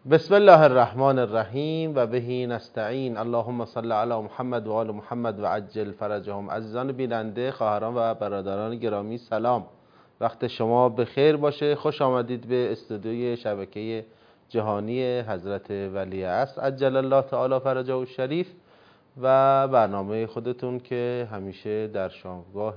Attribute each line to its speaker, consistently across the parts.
Speaker 1: بسم الله الرحمن الرحیم و بهی نستعین. اللهم صل علی محمد و آل محمد و عجل فرجهم. عزیزان بیننده، خواهران و برادران گرامی، سلام، وقت شما بخیر باشه. خوش آمدید به استودیوی شبکه جهانی حضرت ولی عصر عجل الله تعالی فرجه الشریف و برنامه خودتون که همیشه در شامگاه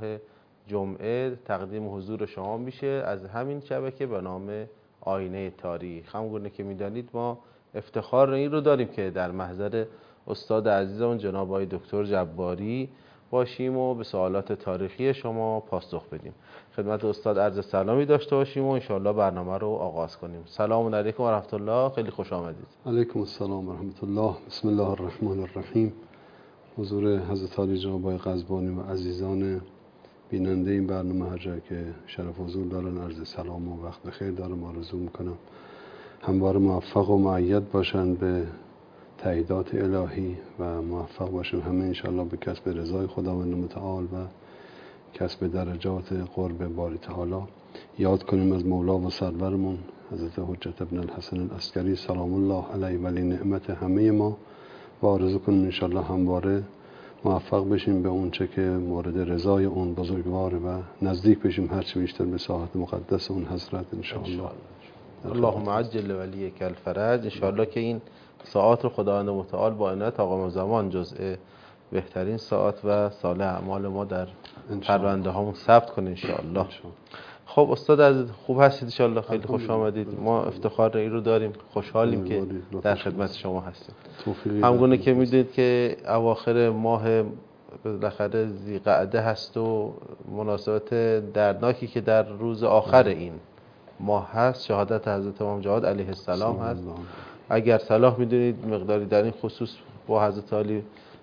Speaker 1: جمعه تقدیم حضور شما میشه از همین شبکه به نام آینه تاریخ. همونگونه که میدانید ما افتخار این رو داریم که در محضر استاد عزیزمون جناب آقای دکتر جباری باشیم و به سوالات تاریخی شما پاسخ بدیم. خدمت استاد عرض سلامی داشته باشیم و انشاءالله برنامه رو آغاز کنیم. سلام علیکم و رحمت الله. خیلی خوش آمدید.
Speaker 2: علیکم السلام و رحمت الله. بسم الله الرحمن الرحیم. حضور حضرت عالی جناب آقای قزبانی و عزیزان بیننده این برنامه هر جایی که شرف حضور دارن عرض سلام و وقت بخیر دارم آرزو میکنم همواره موفق و مؤید باشن به تاییدات الهی و موفق باشیم همه انشاءالله به کسب رضای خداوند متعال و کسب درجات قرب باری تعالی. یاد کنیم از مولا و سرورمون حضرت حجت ابن الحسن العسکری سلام الله علیه ولی نعمت همه ما و آرزو کنیم انشاءالله همواره موفق بشیم به اون چه که مورد رضای اون بزرگوار و نزدیک بشیم هرچی بیشتر به ساحت مقدس اون حضرت انشاءالله.
Speaker 1: اللهم عجل ولیک الفرج. انشاءالله که این ساعات رو خداوند متعال با عنایت آقا زمان جزء بهترین ساعت و صالح اعمال ما در پرونده هامون ثبت کنه انشاءالله. خب استاد عزیز خوب هستید انشاءالله؟ خیلی خوش آمدید. ما افتخار این رو داریم، خوشحالیم که در خدمت شما هستیم. همگونه که میدونید که اواخر ماه بالاخره ذی‌قعده هست و مناسبت دردناکی که در روز آخر این ماه هست شهادت حضرت امام جواد علیه السلام هست. اگر صلاح میدونید مقداری در این خصوص با حضرت علی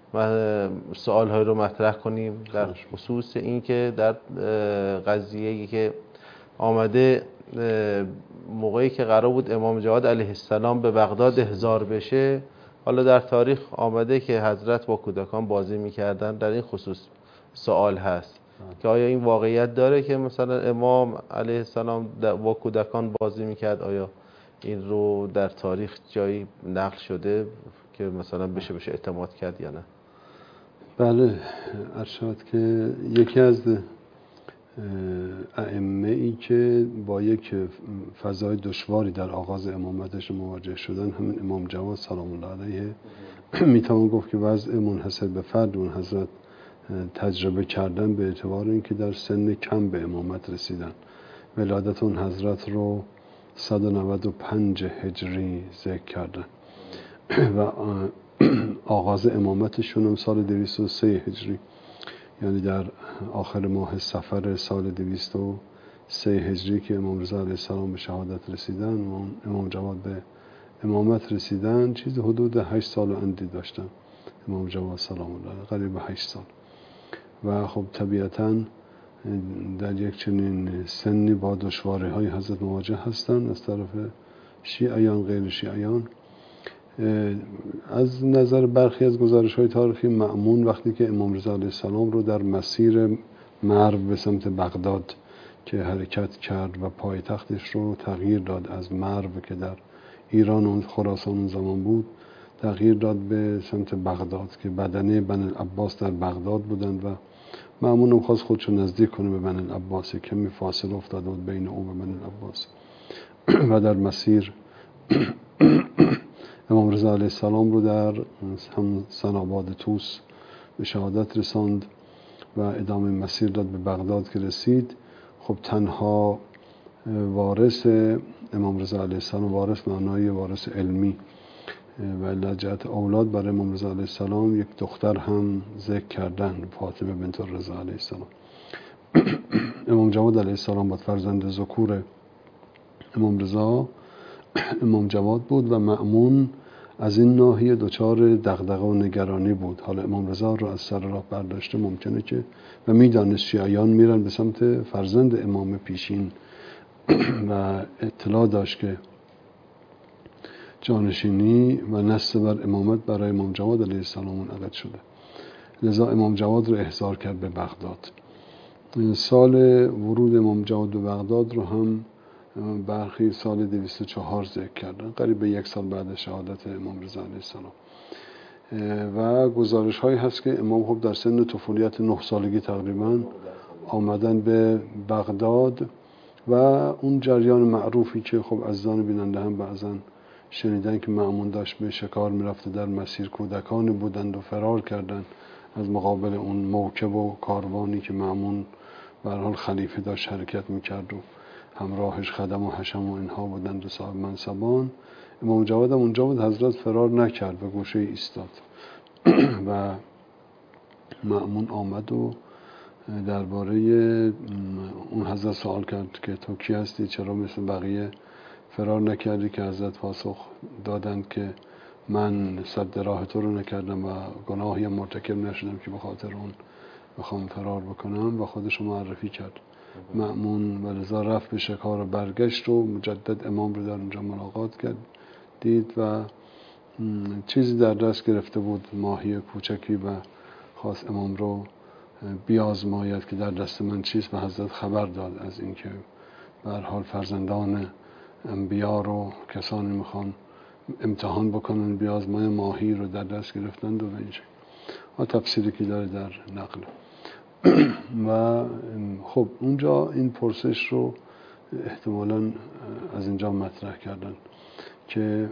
Speaker 1: سوال های رو مطرح کنیم در خصوص این که در قضیه‌ای که آمده موقعی که قرار بود امام جواد علیه السلام به بغداد احضار بشه، حالا در تاریخ آمده که حضرت با کودکان بازی میکردن. در این خصوص سوال هست که آیا این واقعیت داره که مثلا امام علیه السلام با کودکان بازی میکرد؟ آیا این رو در تاریخ جایی نقل شده که مثلا بشه اعتماد کرد یا نه؟
Speaker 2: بله، ارشاد که یکی از ائمه ای که با یک فضای دشواری در آغاز امامتش مواجه شدن همین امام جواد سلام الله علیه میتوان گفت که وضع منحصر به فرد اون حضرت تجربه کردن به اعتبار اینکه در سن کم به امامت رسیدن. ولادت اون حضرت رو 195 هجری ذکر کردن و آغاز امامتشون هم سال 203 هجری، یعنی در آخر ماه صفر سال 203 هجری که امام رضا علیه السلام به شهادت رسیدن و امام جواد به امامت رسیدن چیز حدود 8 سال و اندی داشتن امام جواد سلام الله، قریب 8 سال. و خب طبیعتاً در یک چنین سنی با دشواری‌های حضرت مواجه هستن از طرف شیعیان غیر شیعیان. از نظر برخی از گزارش‌های تاریخی مأمون وقتی که امام رضا علیه السلام رو در مسیر مرو به سمت بغداد که حرکت کرد و پایتختش رو تغییر داد از مرو که در ایران و خراسان اون زمان بود تغییر داد به سمت بغداد که بدنه بنی العباس در بغداد بودند و مأمون هم خواست خودشو نزدیک کنه به بنی العباس، کمی فاصله افتاده بود بین او و بنی العباس و در مسیر امام رضا علیه السلام رو در هم سناباد طوس به شهادت رساند و ادامه مسیر داد به بغداد که رسید. خب تنها وارث امام رضا علیه السلام، وارث معنای وارث علمی و لجهت اولاد برای امام رضا علیه السلام یک دختر هم ذکر کردن، فاطمه بنت رضا علیه السلام. امام جواد علیه السلام بود فرزند ذکور امام رضا امام جواد بود و مأمون از این ناحیه دچار دغدغه و نگرانی بود. حالا امام رضا رو از سر راه برداشته ممکنه که و میدانست شیعیان میرن به سمت فرزند امام پیشین و اطلاع داشت که جانشینی و نصب بر امامت برای امام جواد علیه السلام منعقد شده، لذا امام جواد رو احضار کرد به بغداد. سال ورود امام جواد به بغداد رو هم برخی سال 204 ذکر کردن، قریب به 1 سال بعد شهادت امام رضا علیه السلام. و گزارش هایی هست که امام خب در سن طفولیت 9 سالگی تقریبا آمدن به بغداد و اون جریان معروفی که خب عزیزان بیننده هم بعضا شنیدن که مأمون داشت به شکار میرفته، در مسیر کودکانی بودند و فرار کردند از مقابل اون موکب و کاروانی که مأمون به هر حال خلیفه داشت حرکت میکرد و همراهش خدم و حشم و اینها بودند و صاحب منصبان. امام جواد هم اونجا بود، حضرت فرار نکرد، به گوشه ایستاد و مأمون آمد و درباره اون حضرت سوال کرد که تو کی هستی، چرا مثل بقیه فرار نکردی؟ که حضرت پاسخ دادند که من سد راه تو رو نکردم و گناهی هم مرتکب نشدم که به خاطر اون بخوام فرار بکنم، و خودش معرفی کرد. مأمون ولذا رفت به شکار و برگشت و مجدد امام رو در اونجا ملاقات کرد، دید و چیزی در دست گرفته بود، ماهی کوچکی، و خواست امام رو بیازماید که در دست من چیست، و حضرت خبر داد از اینکه به هر حال فرزندان انبیا رو کسانی میخوان امتحان بکنن، بیازمای ماهی رو در دست گرفتند و به این شکل. تفسیری که داره در نقل. و خب اونجا این پرسش رو احتمالاً از اینجا مطرح کردن که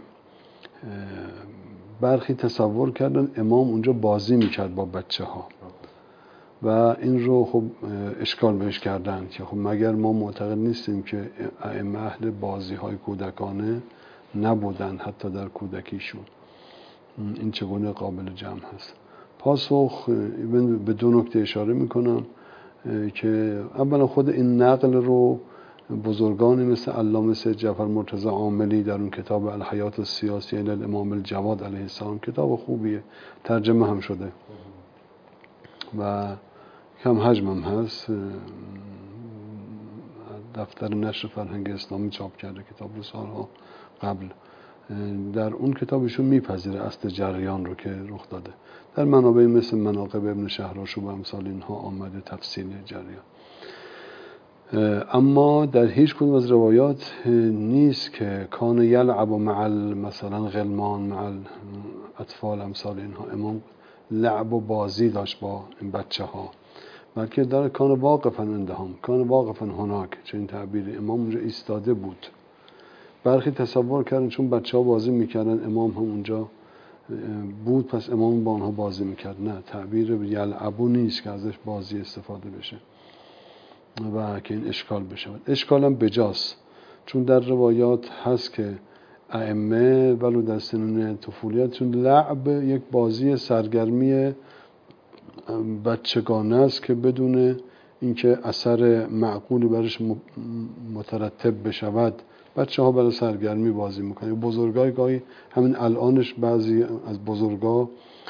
Speaker 2: برخی تصور کردن امام اونجا بازی میکرد با بچه ها و این رو خب اشکال بهش کردن که خب مگر ما معتقد نیستیم که ائمه اهل بازی های کودکانه نبودن حتی در کودکیشون، این چگونه قابل جمع هست؟ پاسخ به 2 نکته اشاره میکنم که اولا خود این نقل رو بزرگانی مثل علامه سید جعفر مرتضی عاملی در اون کتاب الحیات السیاسیه للامام الجواد علیه السلام، کتاب خوبیه، ترجمه هم شده و کم حجم هم هست، دفتر نشر فرهنگ اسلامی چاپ کرده کتاب رو سالها قبل. در اون کتابشون میپذیره اصل جریان رو که رخ داده. در منابع مثل مناقب ابن شهرآشوب و امثال اینها آمده تفصیل جریان. اما در هیچ کدوم از روایات نیست که کان یلعب مع مثلا غلمان مع اطفال امثال اینها، امام لعب و بازی داشت با این بچه ها، بلکه در کان واقفا عندهم، کان واقفا هناک، چه این تعبیر، امام اونجا ایستاده بود. برخی تصور کردن چون بچه ها بازی میکردن امام هم اونجا بود پس امام با آنها بازی میکرد. نه، تعبیر یلعبو نیست که ازش بازی استفاده بشه و که این اشکال بشه. اشکال هم بجاست، چون در روایات هست که ائمه ولو در سنین طفولیت چون لعب یک بازی سرگرمی بچگانه است که بدون اینکه اثر معقولی برش مترتب بشود بچه ها برای سرگرمی بازی میکنه. بزرگای گاهی همین الانش بعضی از بزرگا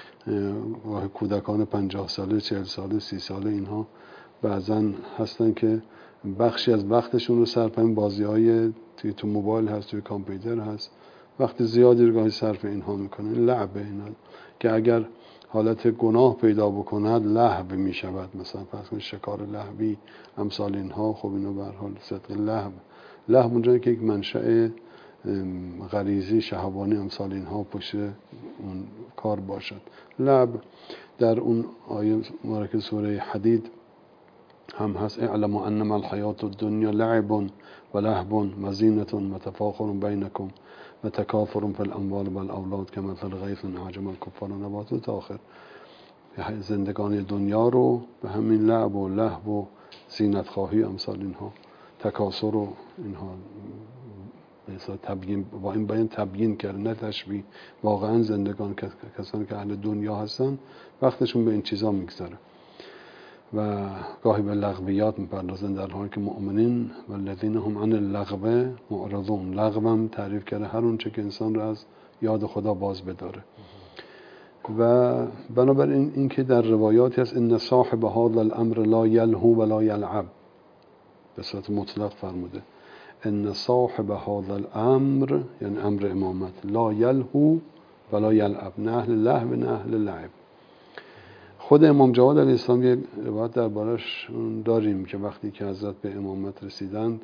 Speaker 2: کودکان 50 ساله 40 ساله 30 ساله اینها بعضا هستن که بخشی از وقتشون رو صرف این بازی های تو موبایل هست، توی کامپیوتر هست، وقت زیادی رو گاهی صرف اینها میکنه. لعبه اینا که اگر حالت گناه پیدا بکند لهو می شود، مثلا فرض کنید شکار لهوی امثال اینها، خب اینو به هر حال صدق لهو اونجا که یک منشأ غریزی شهوانی امثال اینها پشت اون کار باشد. لعب در اون آیه مبارکه سوره حدید هم هست اعلم انما الحیات الدنیا لعب و لهو و زینة و تفاخر بینکم و تکافر فی الاموال والاولاد کمثل غیث اعجب الکفار نباته تا آخر. زندگانی دنیا رو به همین لعب و لهو و زینت خواهی امثال اینها، تکاسر و اینها تبیین، با این بیان تبیین کرد نه تشبیه. واقعا زندگان کسانی که اهل دنیا هستن وقتشون به این چیزا میگذره و گاهی به لغویات میپردازن، در حالی که مؤمنین والذین هم عن اللغو معرضون. لغو هم تعریف کرده هر اون چه که انسان رو از یاد خدا باز بداره. و بنابراین این که در روایاتی هست ان صاحب هذا الامر لا یلهو ولا یلعب، به صورت مطلق فرموده ان صاحب هذا الامر یعنی امر امامت لا یلهو ولا یلعب، نه اهل لهو نه اهل لعب. خود امام جواد علیه السلام یک روایت دربارش داریم که وقتی که حضرت به امامت رسیدند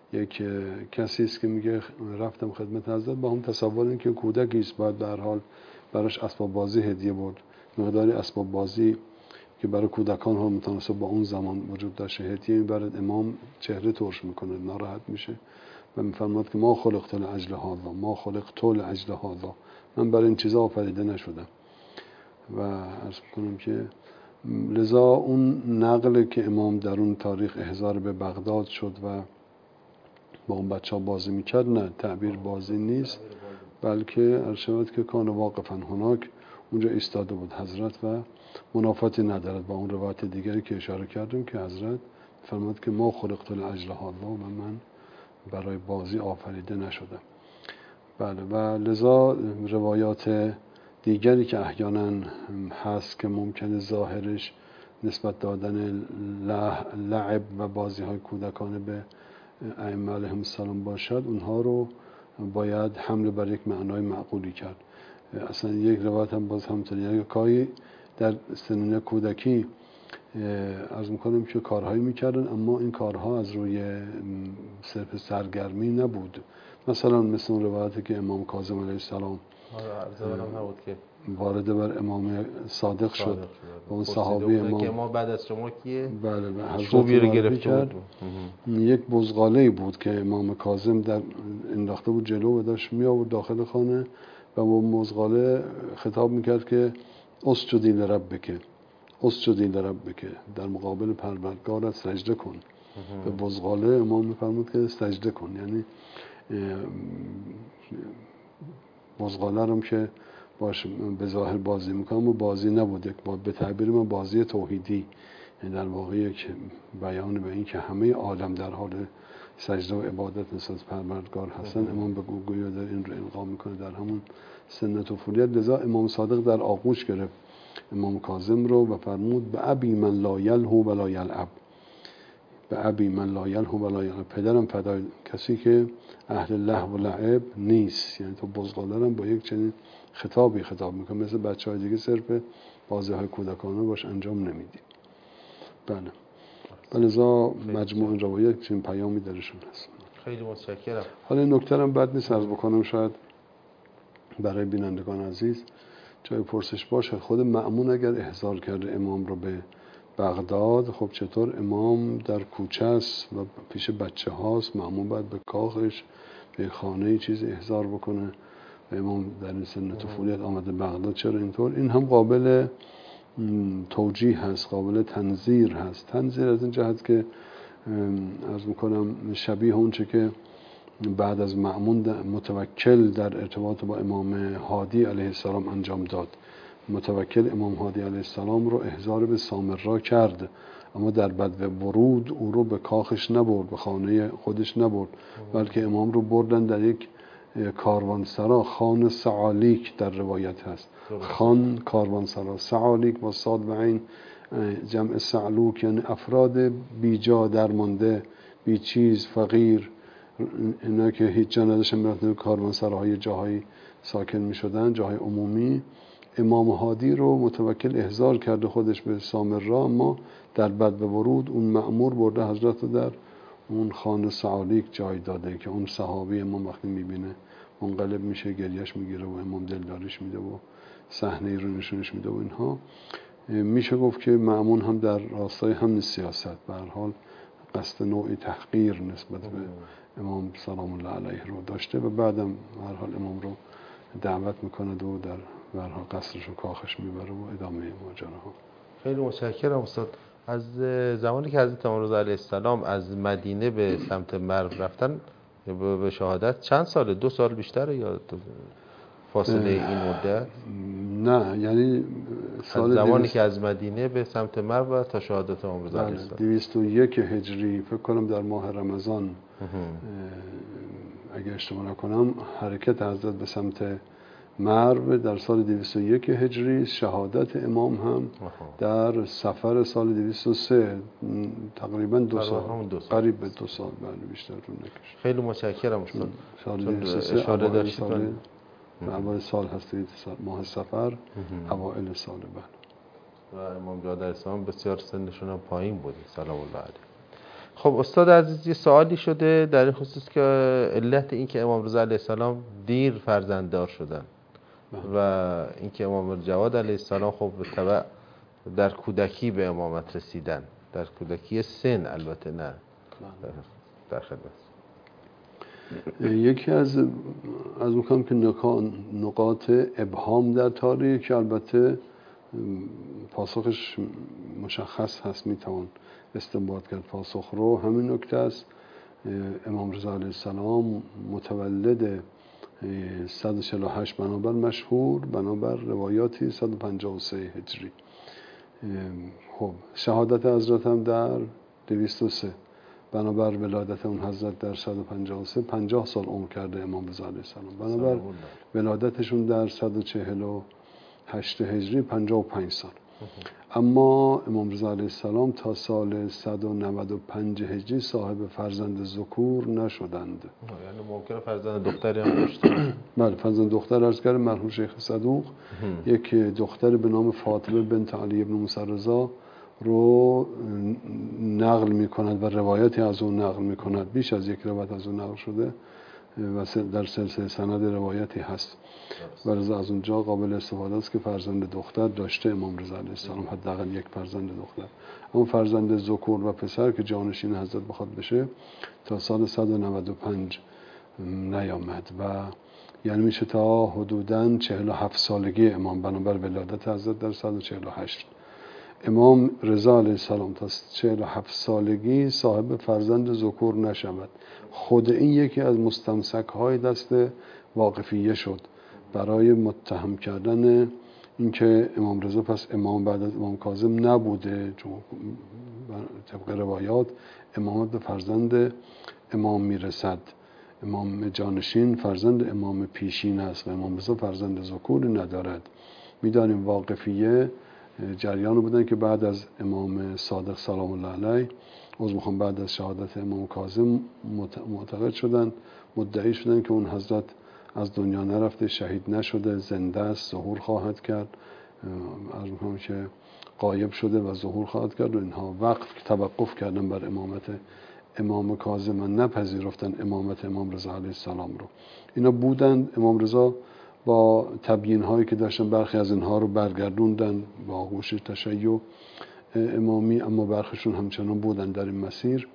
Speaker 2: یک کسی است که میگه رفتم خدمت حضرت، با هم تصور این که کودکی است، باید به هر حال براش اسباب بازی هدیه بود. مقداری اسباب بازی که برای کودکان ها متناسب با اون زمان وجود داشته هدیه میبرد. امام چهره ترش میکنه، ناراحت میشه و میفرماد که ما خلقت لاجل هذا، ما خلقت لاجل هذا، من برای این چیزا آفریده نشدم. و عرض میکنم که لذا اون نقل که امام در اون تاریخ احضار به بغداد شد و با اون بچه ها بازی میکرد، نه تعبیر بازی نیست، بلکه ارشد که کان واقفا هناک، اونجا ایستاده بود حضرت و منافاتی ندارد با اون روایت دیگری که اشاره کردیم که حضرت فرمود که ما خلقت لاجل هذا و من برای بازی آفریده نشدم. بله. و لذا روایات دیگری که احیانا هست که ممکنه ظاهرش نسبت دادن لعب و بازی های کودکانه به ائمه علیهم السلام باشد، اونها رو باید حمل بر یک معنای معقولی کرد. اصلا یک روایت هم باز همطوری، یعنی کاری در سنین کودکی عرض میکنم که کارهایی میکردن، اما این کارها از روی صرف سرگرمی نبود. مثلا مثل اون روایتی که امام کاظم علیه السلام
Speaker 1: نبود که
Speaker 2: وارد بر امام صادق شد و اون صحابی امام
Speaker 1: که ما بعد از شما کیه؟
Speaker 2: بله
Speaker 1: چوبی رو گرفته بود.
Speaker 2: یک بزغاله بود که امام کاظم در انداخته بود جلو و داشت می آورد داخل خانه و با بزغاله خطاب میکرد که اسجدی لربک، اسجدی لربک، در مقابل پروردگارت سجده کن. به بزغاله امام میفرمود که سجده کن، یعنی بزغاله هم که باش به ظاهر بازی میکنم و بازی نبود، به تعبیر من بازی توحیدی، یعنی در واقع یک بیان به این که همه عالم در حال سجده و عبادت نسبت پروردگار هستن. امام به گویا در این رو القا میکنه در همون سن طفولیت. لذا امام صادق در آغوش گرفت امام کاظم رو و فرمود به ابی من لا یلهو و لا یلعب، به ابی من لا یلهو و لا یلعب، پدرم فدای کسی که اهل لهو و لعب نیست. یعنی تو بزغاله با یک چنین خطاب میکنه، مثل بچه های دیگه صرف بازی های کودکانه باش انجام نمیدی. بله. لذا مجموع این روایت چنین پیامی درشون هست.
Speaker 1: خیلی متشکرم.
Speaker 2: حالا این نکته هم بد نیست عرض بکنم، شاید برای بینندگان عزیز جای پرسش باشه. خود مأمون اگر احضار کرده امام رو به بغداد، خب چطور امام در کوچه است و پیش بچه هاست، مأمون باید به کاخش به خانه چیزی احضار بکنه و امام در این سن طفولیت آمده بغداد، چرا اینطور؟ این هم قابل توجیه هست، قابل تنظیر هست. تنظیر از این جهت که عرض میکنم شبیه اون چه که بعد از مأمون متوکل در ارتباط با امام هادی علیه السلام انجام داد. متوکل امام هادی علیه السلام رو احضار به سامرا کرد، اما در بدو ورود او رو به کاخش نبرد، به خانه خودش نبرد، بلکه امام رو بردن در یک کاروانسرا، خان سعالیک در روایت هست. خان کاروانسرا، سعالیک با صاد و عین جمع سعلوک، یعنی افراد بیجا درمانده، بی چیز، فقیر، اینا که هیچ جا نداشتن میرفتن کاروانسراهای جاهای ساکن میشدن، جاهای عمومی. امام هادی رو متوکل احضار کرده خودش به سامرا، اما در بدو ورود اون مأمور برده حضرت رو در اون خانه سعالیک جای داده که اون صحابی امام وقتی میبینه منقلب میشه، گریش میگیره و امام دلداریش میده و صحنه رو نشونش میده و اینها. میشه گفت که مأمون هم در راستای همین سیاست به هر حال قصد نوعی تحقیر نسبت به امام سلام الله علیه رو داشته و بعدم به هر حال امام رو دعوت میکنه و در به هر حال قصرش و کاخش میبره و ادامه ماجراها.
Speaker 1: خیلی متشکرم استاد. از زمانی که حضرت امام رضا علیه السلام از مدینه به سمت مرو رفتن به شهادت چند ساله؟ 2 سال بیشتره یا فاصله این مدت؟
Speaker 2: نه، یعنی
Speaker 1: از زمانی که از مدینه به سمت مرو تا شهادت امام رضا علیه السلام
Speaker 2: 201 هجری فکر کنم در ماه رمضان اگه اشتباه نکنم حرکت حضرت به سمت مرو در سال 201 هجری، شهادت امام هم در صفر سال 203، تقریبا 2 سال، قریب به 2 سال، بله بیشتر طول نکشید.
Speaker 1: خیلی متشکرم استاد.
Speaker 2: سال 203 اشاره داشتید اول سال هستید، ماه صفر اوائل سال. بله.
Speaker 1: و امام جواد علیه السلام بسیار سنشون هم پایین بود سلام الله علیه. خب استاد عزیز، یه سوالی شده در این خصوص که علت این که امام رضا علیه السلام دیر فرزنددار شدن و اینکه امام جواد علیه السلام خب به تبع در کودکی به امامت رسیدن، در کودکی سن، البته نه در خدمت.
Speaker 2: یکی از میکنم که نقاط ابهام در تاریخ که البته پاسخش مشخص هست، میتوان استنباط کرد پاسخ رو، همین نکته است. امام رضا علیه السلام متولد 148 بنابر مشهور، بنابر روایاتی 153 هجری. خب شهادت حضرت هم در 203، بنابر ولادت اون حضرت در 153 50 سال عمر کرده امام رضا علیه السلام، بنابر ولادتشون در 148 هجری 55 سال. اما امام رضا علیه السلام تا سال 195 هجری صاحب فرزند ذکور نشدند.
Speaker 1: یعنی ممکنه فرزند دختری هم داشتن؟
Speaker 2: بله، فرزند دختر عرض کردم مرحوم شیخ صدوق یک دختر به نام فاطمه بنت علی ابن موسی رضا رو نقل می کند و روایتی از اون نقل می کند. بیش از یک روایت از اون نقل شده و در سلسله سند روایتی هست و از اونجا قابل استفاده است که فرزند دختر داشته امام رضا علیه السلام، حداقل یک فرزند دختر. اما فرزند ذکور و پسر که جانشین حضرت بخواد بشه تا سال 195 نیامد و یعنی میشه تا حدوداً 47 سالگی امام، بنابر ولادت حضرت در 148. امام رضا علیه السلام تا 47 سالگی صاحب فرزند ذکور نشود. خود این یکی از مستمسک های دست واقفیه شد برای متهم کردن اینکه امام رضا پس امام بعد از امام کاظم نبوده، چون طبق روایات امامت به فرزند امام میرسد، امام جانشین فرزند امام پیشین است و امام رضا فرزند ذکوری ندارد. میدانیم واقفیه جریان بودن که بعد از امام صادق سلام الله علیه، بعد از شهادت امام کاظم معتقد شدن، مدعی شدن که اون حضرت از دنیا نرفته، شهید نشده، زنده است، ظهور خواهد کرد، از میگم که غایب شده و ظهور خواهد کرد و اینها. وقت توقف کردن بر امامت امام کاظم و نپذیرفتن امامت امام رضا علیه السلام رو. اینا بودند. امام رضا با تبیین هایی که داشتن برخی از اینها رو برگردوندن با آغوش تشیع امامی، اما برخیشون همچنان بودن در این مسیر.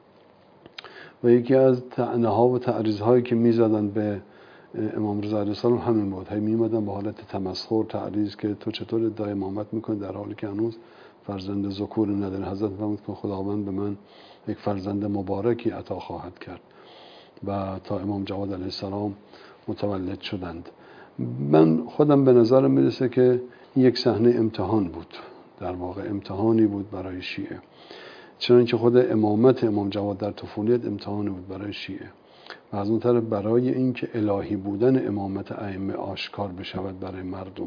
Speaker 2: و یکی از طعنه ها و تعریض هایی که میزدن به امام رضا علیه السلام همین بود، هی میمدن به حالت تمسخر، تعریض که تو چطور ادعای امامت میکنی در حالی که هنوز فرزند ذکوری نداره. حضرت فرمود که خداوند به من یک فرزند مبارکی عطا خواهد کرد و تا امام جواد علیه السلام متولد شدند. من خودم به نظرم میرسه که این یک صحنه امتحان بود، در واقع امتحانی بود برای شیعه، چنانکه خود امامت امام جواد در طفولیت امتحانی بود برای شیعه و از اون طرف برای اینکه الهی بودن امامت ائمه آشکار بشود برای مردم،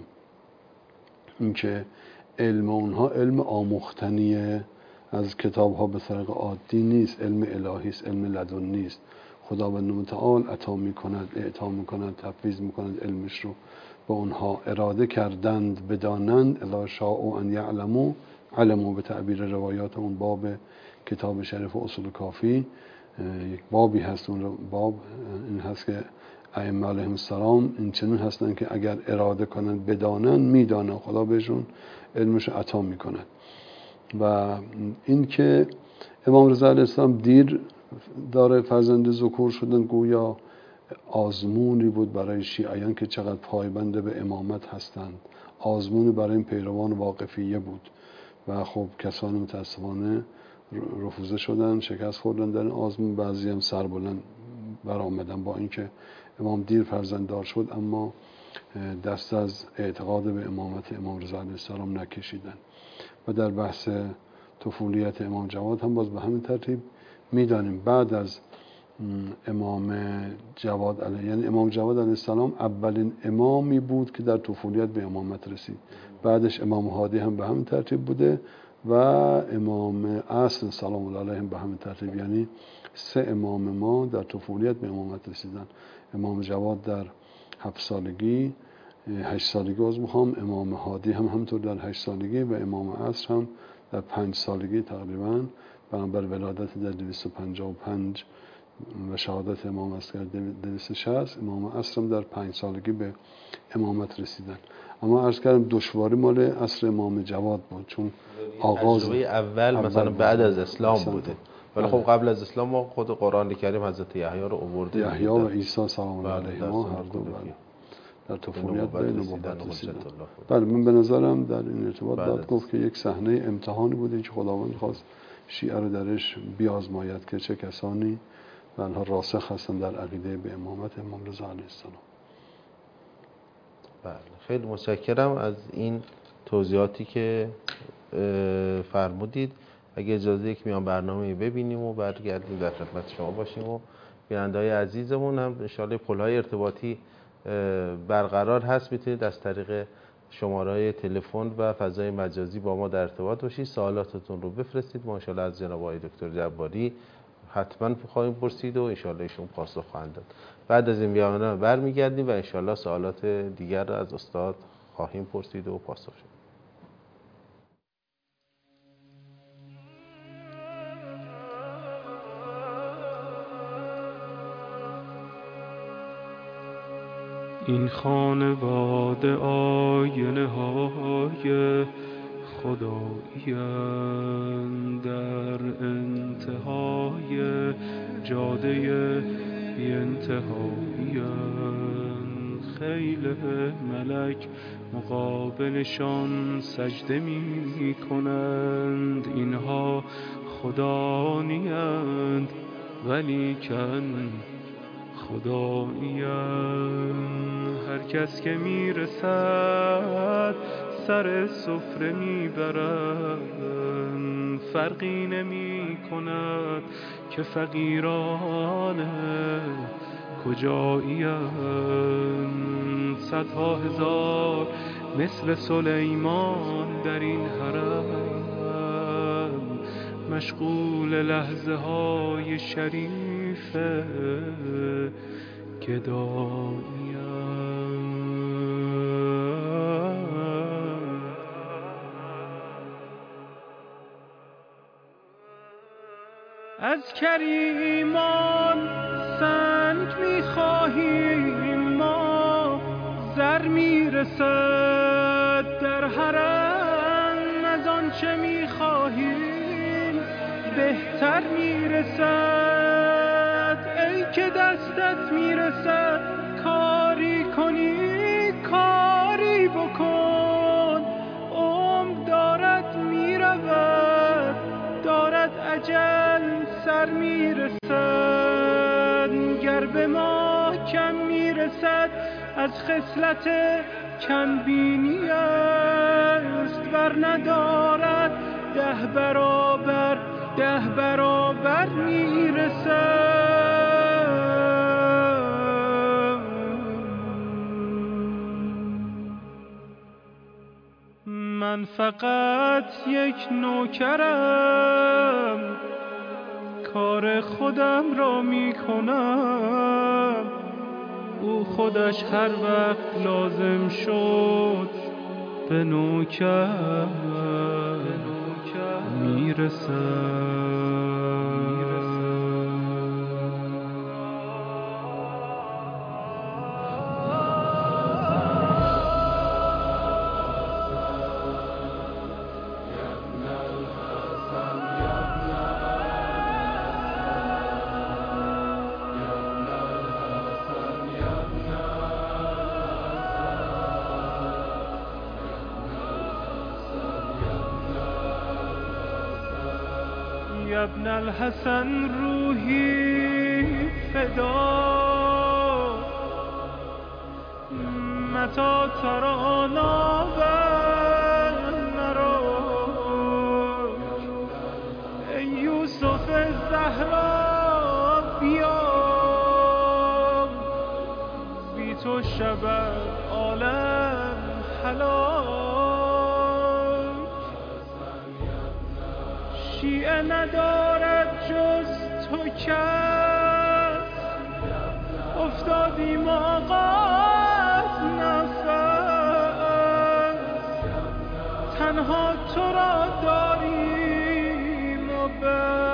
Speaker 2: اینکه علم اونها علم آموختنیه، از کتاب ها به طریق عادی نیست، علم الهی است، علم لدنی نیست. خداوند متعال عطا میکند، اعطا میکند، تفویض میکند علمش رو با اونها. اراده کردند بدانند، الا شاء ان یعلموا علموا، به تعبیر روایات اون باب کتاب شریف اصول کافی یک بابی هست. اون باب این هست که ائمه علیهم السلام این چنین هستن که اگر اراده کنند بدانند میدانند، خدا بهشون علمش عطا میکند. و این که امام رضا علیه السلام دیر داره فرزند ذکور شدن گویا آزمونی بود برای شیعیان که چقدر پایبند به امامت هستند، آزمونی برای این پیروان واقفیه بود و خب کسانی متاسفانه رفوزه شدن، شکست خوردن در این آزمون. بعضی هم سربلند برآمدن با اینکه امام دیر فرزند دار شد، اما دست از اعتقاد به امامت امام رضا علیه السلام نکشیدن. و در بحث طفولیت امام جواد هم باز به همین ترتیب میدانیم بعد از امام جواد علیه، یعنی امام جواد علیه السلام اولین امامی بود که در طفولیت به امامت رسید. بعدش امام هادی هم به همین ترتیب بوده و امام اصل سلام الله علیه هم به همین ترتیب. یعنی 3 امام ما در طفولیت به امامت رسیدن. امام جواد در 7 سالگی 8 سالگی امام هادی هم همطور در 8 سالگی و امام عصر هم در 5 سالگی تقریبا بنابر ولادت در 255 و شهادت امام عصر 260، امام عصر هم در 5 سالگی به امامت رسیدن. اما عرض کردم دشواری مال عصر امام جواد بود، چون آغاز
Speaker 1: تجربه اول مثلا بعد از اسلام بوده، ولی خب قبل از اسلام ما خود قرآن کریم حضرت یحیی رو آورده،
Speaker 2: یحیی و عیسی سلام الله علیهما هر دو در طفولیت به نبوت رسیدن. بله، من به نظرم در این ارتباط باید گفت که یک صحنه امتحانی بوده که خداوند خواست شیعه رو درش بیازماید که چه کسانی و آنها راسخ هستند در عقیده به امامت امام رضا علیه السلام.
Speaker 1: بله، خیلی متشکرم از این توضیحاتی که فرمودید. اگه اجازه یک میان برنامه ببینیم و برگردیم در خدمت شما باشیم و بیننده‌های عزیزمون هم انشاءالله پل‌های ارتباطی برقرار هست، میتونید از طریق شماره‌های تلفن و فضای مجازی با ما در ارتباط باشید، سوالاتتون رو بفرستید، ما انشاءالله از جناب آقای دکتر جباری حتما خواهیم پرسید و انشاءالله ایشون پاسخ خواهند داد. بعد از این بیانیه برمیگردیم و انشاءالله سوالات دیگر رو از استاد خواهیم پرسید و پاسخ شد.
Speaker 3: این خانواده آینه های خدایی‌اند، در انتهای جاده بی انتهایی‌اند. خیل ملک مقابلشان سجده می کنند، اینها خدا نیند ولیکن خدایی‌اند. هر کس که میرسد سر سفره میبرند، فرقی نمی کند که فقیران کجایی‌اند. صدها هزار مثل سلیمان در این حرم، مشغول لحظه های شریف گدایی‌اند. از کریمان سنگ می‌خواهیم ما، زر میرسد در حرم، از آنچه می‌خواهیم بهتر میرسد. ای که دستت میرسد کاری کنی کاری بکن، عمر دارد میرود دارد اجل سر میرسد. گر به ما کم میرسد از خصلت کم بینی است، ور ندارد 10 برابر میرسد. من فقط یک نوکرم، کار خودم را می کنم، او خودش هر وقت لازم شد به نوکر میرسد. ابن الحسن روحی فدا متى ترى نابا مرا، ای یوسف زهرا بیا، بی تو شب عالم هلاک. شیعه ندارد جز تو کس، افتادیم آقا از نفس، تنها تو را داریم و بس.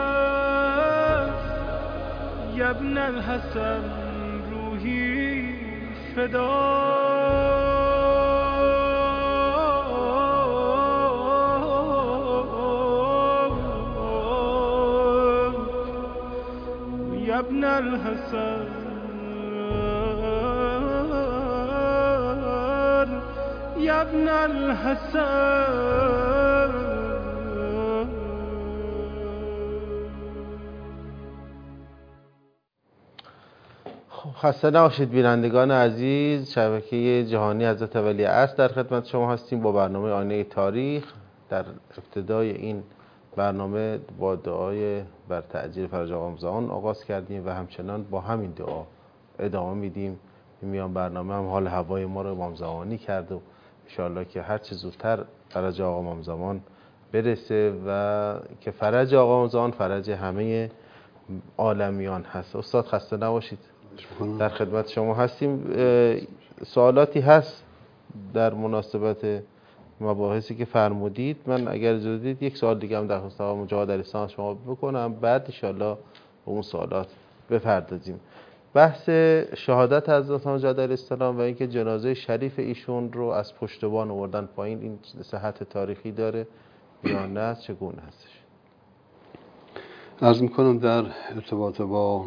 Speaker 3: ابن الحسن روحی فدا یا ابن الحسن یا ابن الحسن.
Speaker 1: خسته نباشید بینندگان عزیز. شبکه جهانی حضرت ولیعصر در خدمت شما هستیم با برنامه آینه تاریخ. در ابتدای این برنامه با دعای بر تعجیل فرج آقا امام زمان آغاز کردیم و همچنان با همین دعا ادامه میدیم. میان برنامه هم حال هوای ما رو امام زمانی کرد و انشاءالله که هر چه زودتر فرج آقا امام زمان برسه و که فرج آقا امام زمان فرج همه عالمیان هست. استاد خسته نباشید، در خدمت شما هستیم. سوالاتی هست در مناسبت مباحثی که فرمودید؟ من اگر اجازه بدید یک سوال دیگه هم در خصوص آقا مجاهد علیه السلام شما بکنم، بعد ان شاءالله به اون سوالات بپردازیم. بحث شهادت حضرت مجاهد علیه السلام و اینکه جنازه شریف ایشون رو از پشتبان آوردن پایین، این صحت تاریخی داره یا نه؟ چگونه هستش؟
Speaker 2: عرض میکنم در ارتباط با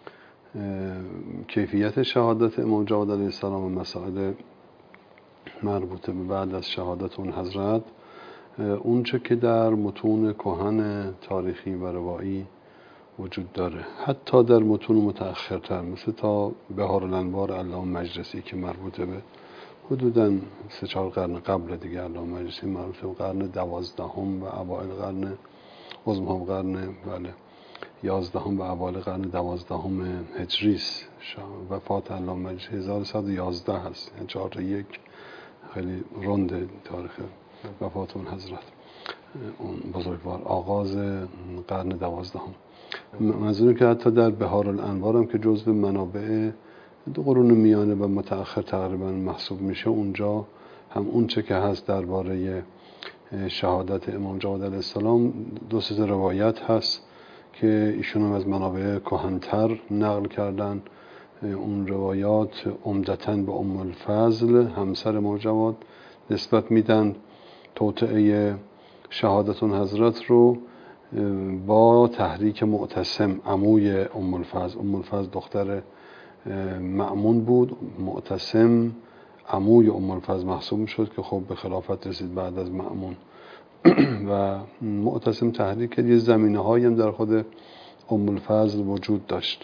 Speaker 2: کیفیت شهادت امام جواد علیه السلام و مسائل مربوطه به بعد از شهادت اون حضرت، اونچه که در متون کهن تاریخی و روایی وجود داره، حتی در متون متأخرتر مثل تا بهارالانوار علامه مجلسی که مربوطه به حدوداً 3-4 قرن قبل دیگه، علامه مجلسی مربوطه به قرن 12 و اوایل قرن قرن 11 و اوایل قرن 12 هجری است. وفات علامه مجلسی 1111 هست، یعنی 4-1 خیلی رند تاریخ وفات اون حضرت، اون بزرگوار، آغاز قرن 12. منظورم که حتی در بهارالانوار هم که جزو منابع دو قرون میانه و متأخر تقریبا محسوب میشه، اونجا هم اون چه که هست درباره شهادت امام جواد علیه السلام 2-3 روایت هست که ایشون هم از منابع کهن‌تر نقل کردن. اون روایات عمدتاً به ام الفضل همسر امام جواد نسبت میدن. توطئه شهادت اون حضرت رو با تحریک معتصم عموی ام الفضل، ام الفضل دختر مأمون بود، معتصم عموی ام الفضل محسوب شد که خب به خلافت رسید بعد از مأمون و معتصم تحریک کرد. یه زمینه هایی هم در خود ام الفضل وجود داشت.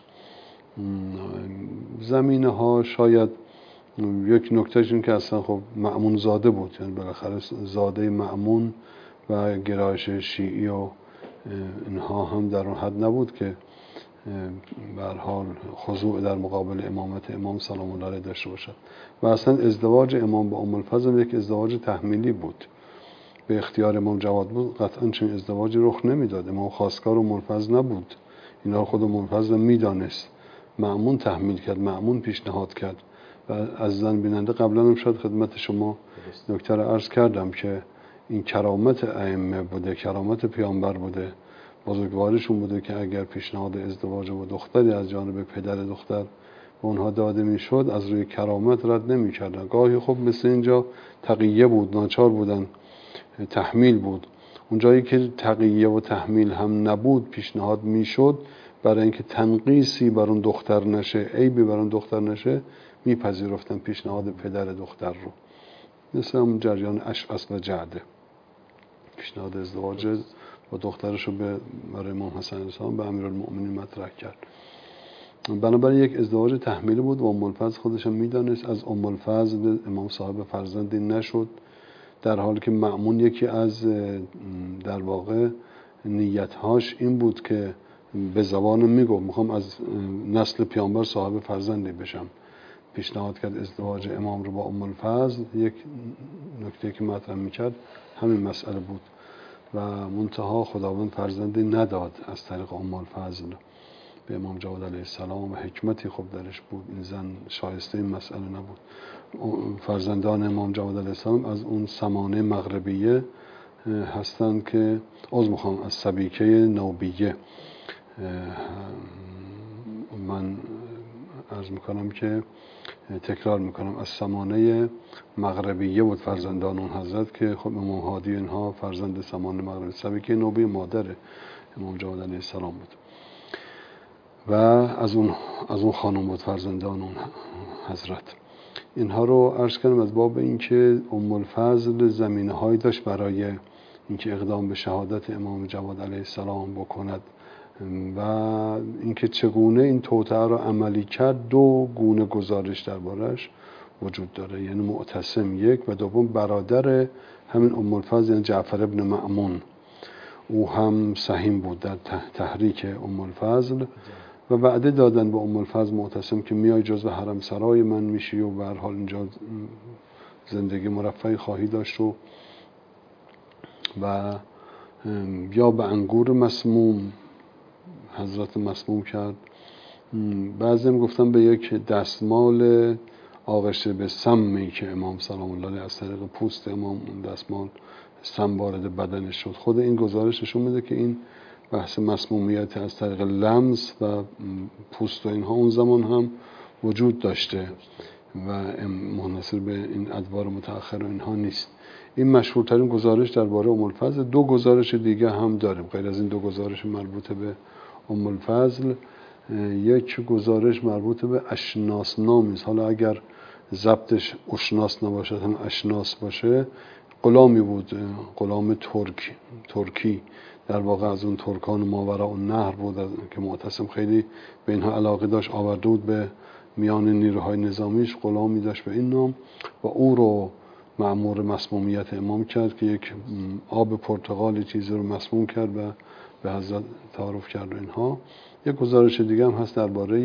Speaker 2: زمینه ها شاید یک نکتهش این که اصلا خب مأمون زاده بود، یعنی بالاخره زاده مأمون و گرایش شیعی و اینها هم در اون حد نبود که به هر حال خضوع در مقابل امامت امام سلام الله علیه داشته باشد. و اصلا ازدواج امام با ام الفضل یک ازدواج تحمیلی بود، به اختیار امام جواد بود. قطعا چنین ازدواجی رخ نمیداد، امام خواستگار ام الفضل نبود، اینا خود ام الفضل میدانست. مأمون تحمیل کرد، مأمون پیشنهاد کرد. و از زن بیننده قبلا هم شاید خدمت شما نکته را عرض کردم که این کرامت ائمه بوده، کرامت پیامبر بوده، بزرگواریشون بوده که اگر پیشنهاد ازدواج با دختری از جانب پدر دختر به اونها داده میشد، از روی کرامت رد نمی‌کردن. گاهی خب مثل اینجا تقیه بود، ناچار بودن، تحمیل بود. اونجایی که تقیه و تحمیل هم نبود، پیشنهاد میشد برای اینکه تنقیصی بر اون دختر نشه، عیبی بر اون دختر نشه، میپذیرفتن پیشنهاد پدر دختر رو. مثل هم جریان اشعث و جعده، پیشنهاد ازدواج با دخترش رو برای امام حسن علیه السلام به امیرالمؤمنین مطرح کرد. بنابراین یک ازدواج تحمیلی بود و ام الفضل خودش هم میدانست. از ام الفضل امام صاحب فرزندی نشد، در حالی که مأمون یکی از در واقع نیتهاش این بود که به زبان میگفت میخوام از نسل پیامبر صاحب فرزندی بشم. پیشنهاد کرد ازدواج امام رو با ام الفضل. یک نکته که مطرح میکرد همین مسئله بود و منتها خداوند فرزندی نداد از طریق ام الفضل به امام جواد علیه السلام و حکمتی خوب درش بود. این زن شایسته این مسئله نبود. فرزندان امام جواد علیه السلام از اون سمانه مغربیه هستند که از سبیکه نوبیه من عرض میکنم که تکرار میکنم از سمانه مغربیه بود فرزندان اون حضرت که خب امام هادی اینها فرزند سمانه مغربی سبیکه نوبه مادر امام جواد علیه السلام بود و از اون خانم بود فرزندان اون حضرت. اینها رو عرض کردم از باب اینکه ام الفضل زمینه هایی داشت برای اینکه اقدام به شهادت امام جواد علیه السلام بکند و اینکه چگونه این توطئه رو عملی کرد. دو گونه گزارش دربارش وجود داره، یعنی معتصم یک و دوم برادر همین ام الفضل یعنی جعفر ابن مأمون، او هم سهیم بود در تحریک ام الفضل و وعده دادن به ام الفضل معتصم که میای جزو حرم سرای من میشی و به هر حال اینجا زندگی مرفهی خواهی داشت و یا به انگور مسموم حضرت مسموم کرد. بعضی هم گفتن به یک دستمال آغشته به سمی که امام سلام الله علیه از طریق پوست امام دستمال سم وارد بدنش شد. خود این گزارش نشون میده که این بحث مسمومیت از طریق لمس و پوست و اینها اون زمان هم وجود داشته و منحصر به این ادوار متأخر و اینها نیست. این مشهورترین گزارش درباره ام الفضل. دو گزارش دیگه هم داریم غیر از این دو گزارش مربوط به ام الفضل. یک گزارش مربوط به اشناس نامی است، حالا اگر ضبطش اشناس نباشد هم اشناس باشه، غلامی بود، غلام ترکی در واقع از اون ترکان ماوراء النهر بود که معتصم خیلی به اینها علاقه داشت، آورده بود به میان نیروهای نظامیش، غلامی داشت به این نام و او رو مأمور مسمومیت امام کرد که یک آب پرتقالی چیزی رو مسموم کرد و به حضرت تعارف کرد و اینها. یک گزارش دیگه هم هست درباره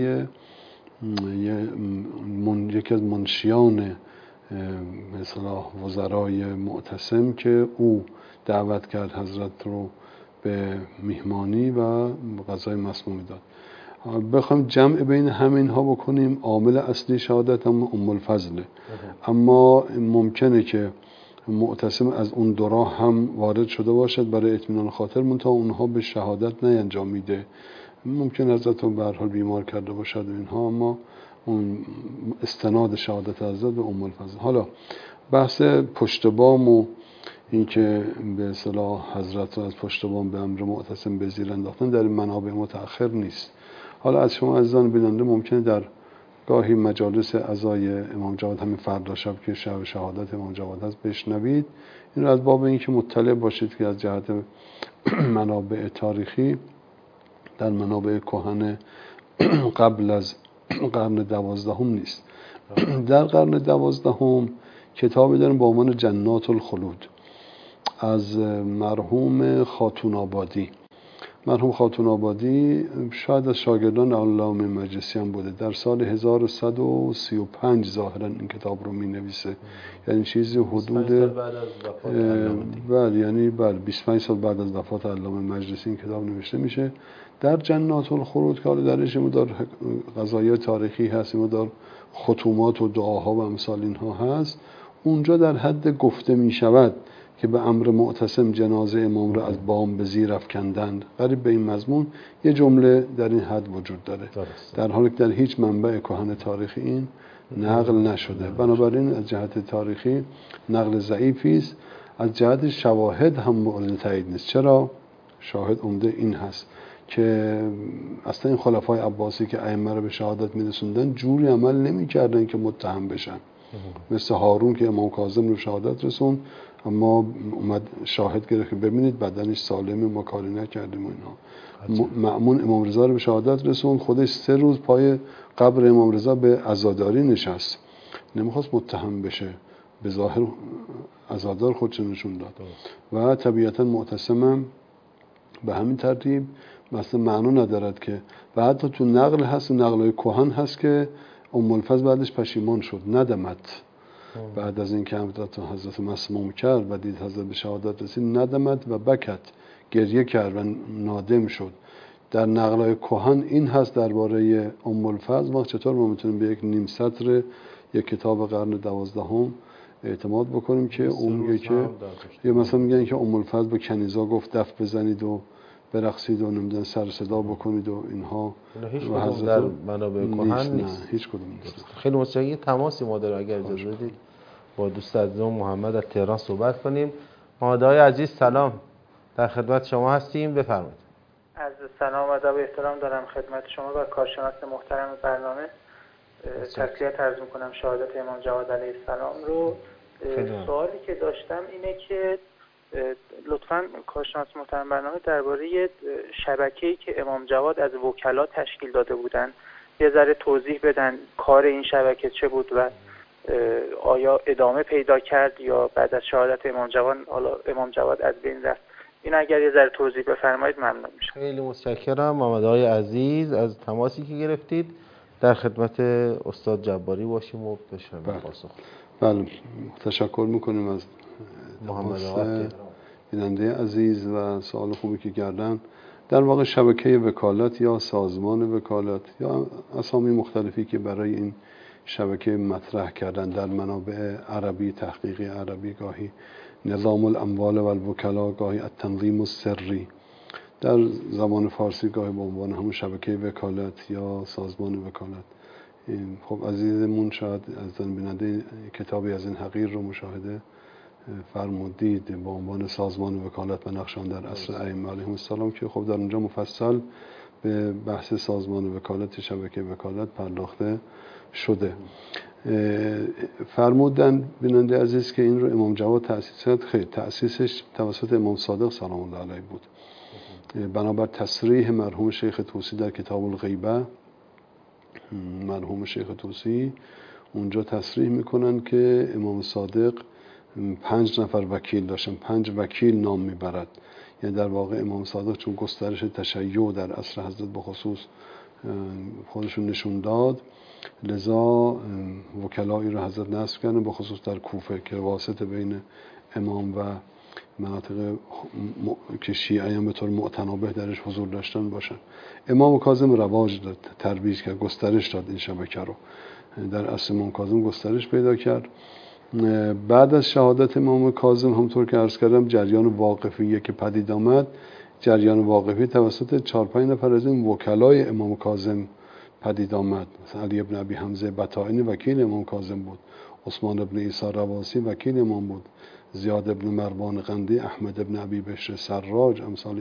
Speaker 2: یکی از منشیان مثلا وزرای معتصم که او دعوت کرد حضرت رو به میهمانی و غذای مسمومی داد. بخوایم جمع بین همین ها بکنیم، عامل اصلی شهادت هم ام الفضله، اما ممکنه که معتصم از اون دو راه هم وارد شده باشد برای اطمینان خاطر، منتها اونها به شهادت نینجامیده. ممکن حضرت رو به هر حال بیمار کرده باشد و اینها، اما اون استناد شهادت حضرت به ام الفضل. حالا بحث پشت بام و این که به اصطلاح حضرت رو از پشت بام به امر معتصم به زیر انداختن در این منابع متأخر نیست. حالا از شما عزیزان بیننده ممکنه در گاهی مجالس عزای امام جواد همین فردا شب که شب شهادت امام جواد هست بشنوید. این رو از باب این که مطلع باشید که از جهت منابع تاریخی در منابع کهن قبل از قرن 12 نیست. در قرن 12 کتابی داریم با عنوان جنات الخلود از مرحوم خاتون آبادی. مرحوم خاتون آبادی شاید از شاگردان علامه مجلسی هم بوده. در سال 1135 ظاهرا این کتاب رو می نویسه، یعنی چیزی حدود یعنی 25 سال بعد از وفات علامه مجلسی این کتاب نوشته میشه. در جنات الخلود که حالا درش مدار قضایای تاریخی هست، مدار ختومات و دعاها و امثال اینها هست. اونجا در حد گفته می شود که به امر معتصم جنازه امام را از بام به زیر افکندند، قریب به این مضمون یه جمله در این حد وجود داره، در حالی که در هیچ منبع کهن تاریخی این نقل نشده. بنابراین از جهت تاریخی نقل ضعیفی است، از جهت شواهد هم مورد تایید نیست. چرا؟ شاهد عمده این هست که اصلا این خلفای عباسی که ائمه رو به شهادت می‌رسوندن جوری عمل نمی‌کردن که متهم بشن. مثل هارون که امام کاظم رو شهادت رسوند، اما اومد شاهد گرفت که ببینید بدنش سالمه، ما کاری نکردیم و اینا. مأمون امام رضا رو به شهادت رسوند، خودش 3 روز پای قبر امام رضا به عزاداری نشست، نمیخواست متهم بشه، به ظاهر عزادار خودش نشون داد. و طبیعتا معتصم به همین ترتیب مثلا معنا ندارد که و حتی تو نقل هست و نقل‌های کهن هست که ام الفضل بعدش پشیمان شد، ندمت. بعد از اینکه حضرت مسموم کرد و دید حضرت به شهادت رسید، ندمت و بکت، گریه کرد و نادم شد. در نقل‌های کهن این هست درباره ام الفضل. ما چطور ما میتونیم به یک نیم سطر یک کتاب قرن 12 اعتماد بکنیم که اون میگه که یا مثلا میگن که ام الفضل به کنیزا گفت دف بزنید و برقصید و نمیدونم سر صدا بکنید و اینها
Speaker 1: هیچ کدوم در منابع کهن نیست.
Speaker 2: نه هیچ کدوم نیست.
Speaker 1: خیلی متشکرم. تماسی ما داره، اگر اجازه بدید با دوست عزیزم محمد از تهران صحبت کنیم. محمد‌آقای عزیز سلام، در خدمت شما هستیم، بفرمایید.
Speaker 4: عرض سلام و ادب و احترام دارم خدمت شما و کارشناس محترم برنامه. تسلیت عرض میکنم شهادت امام جواد علیه السلام رو. سوالی که داشتم اینه که لطفاً کارشناس محترم برنامه درباره شبکه‌ای که امام جواد از وکلا تشکیل داده بودن یه ذره توضیح بدن. کار این شبکه چه بود و آیا ادامه پیدا کرد یا بعد از شهادت امام جواد از بین رفت؟ این اگر یه ذره توضیح بفرمایید ممنون میشم.
Speaker 1: خیلی متشکرم محمدآقای عزیز از تماسی که گرفتید. در خدمت استاد جباری باشیم و بشنویم پاسخ.
Speaker 2: بله، تشکر میکنیم از
Speaker 1: محمدآقای
Speaker 2: بیننده عزیز و سوال خوبی که کردن. در واقع شبکه وکالت یا سازمان وکالت یا اسامی مختلفی که برای این شبکه مطرح کردن در منابع عربی، تحقیقی عربی، گاهی نظام الاموال و الوکلا، گاهی التنظیم السری، در زبان فارسی گاهی به عنوان همون شبکه وکالت یا سازمان وکالت. خب عزیزمون شاید از بیننده کتابی از این حقیر رو مشاهده فرمودید با عنوان سازمان وکالت و نقشان در عصر ائمه علیهم السلام که خب در اونجا مفصل به بحث سازمان وکالت، شبکه وکالت پرداخته شده. فرمودن بیننده عزیز که این رو امام جواد تأسیس کرد. خیلی تأسیسش توسط امام صادق سلام الله علیه بود. بنابر تصریح مرحوم شیخ طوسی در کتاب الغیبه، مرحوم شیخ طوسی اونجا تصریح میکنن که امام صادق 5 نفر وکیل داشتن، 5 وکیل نام میبرد. یعنی در واقع امام صادق چون گسترش تشیع در عصر حضرت به خصوص خودشون نشون داد، لذا وکلایی رو حضرت نصب کردن به خصوص در کوفه که واسطه بین امام و مناطق که شیعه هم به طور معتنابه درش حضور داشتن باشن. امام کاظم رواج داد، ترویج کرد، گسترش داد این شبکه رو. در عصر امام کاظم گسترش پیدا کرد. بعد از شهادت امام کاظم همونطور که عرض کردم جریان واقفیه که پدید آمد. جریان واقفی توسط 4-5 نفر از این وکلای امام کاظم پدید آمد. مثلا علی ابن ابی حمزه بطائنی وکیل امام کاظم بود، عثمان ابن عیسی رواسی وکیل امام بود، زیاد ابن مروان قندی، احمد ابن ابی بشر سراج، امثال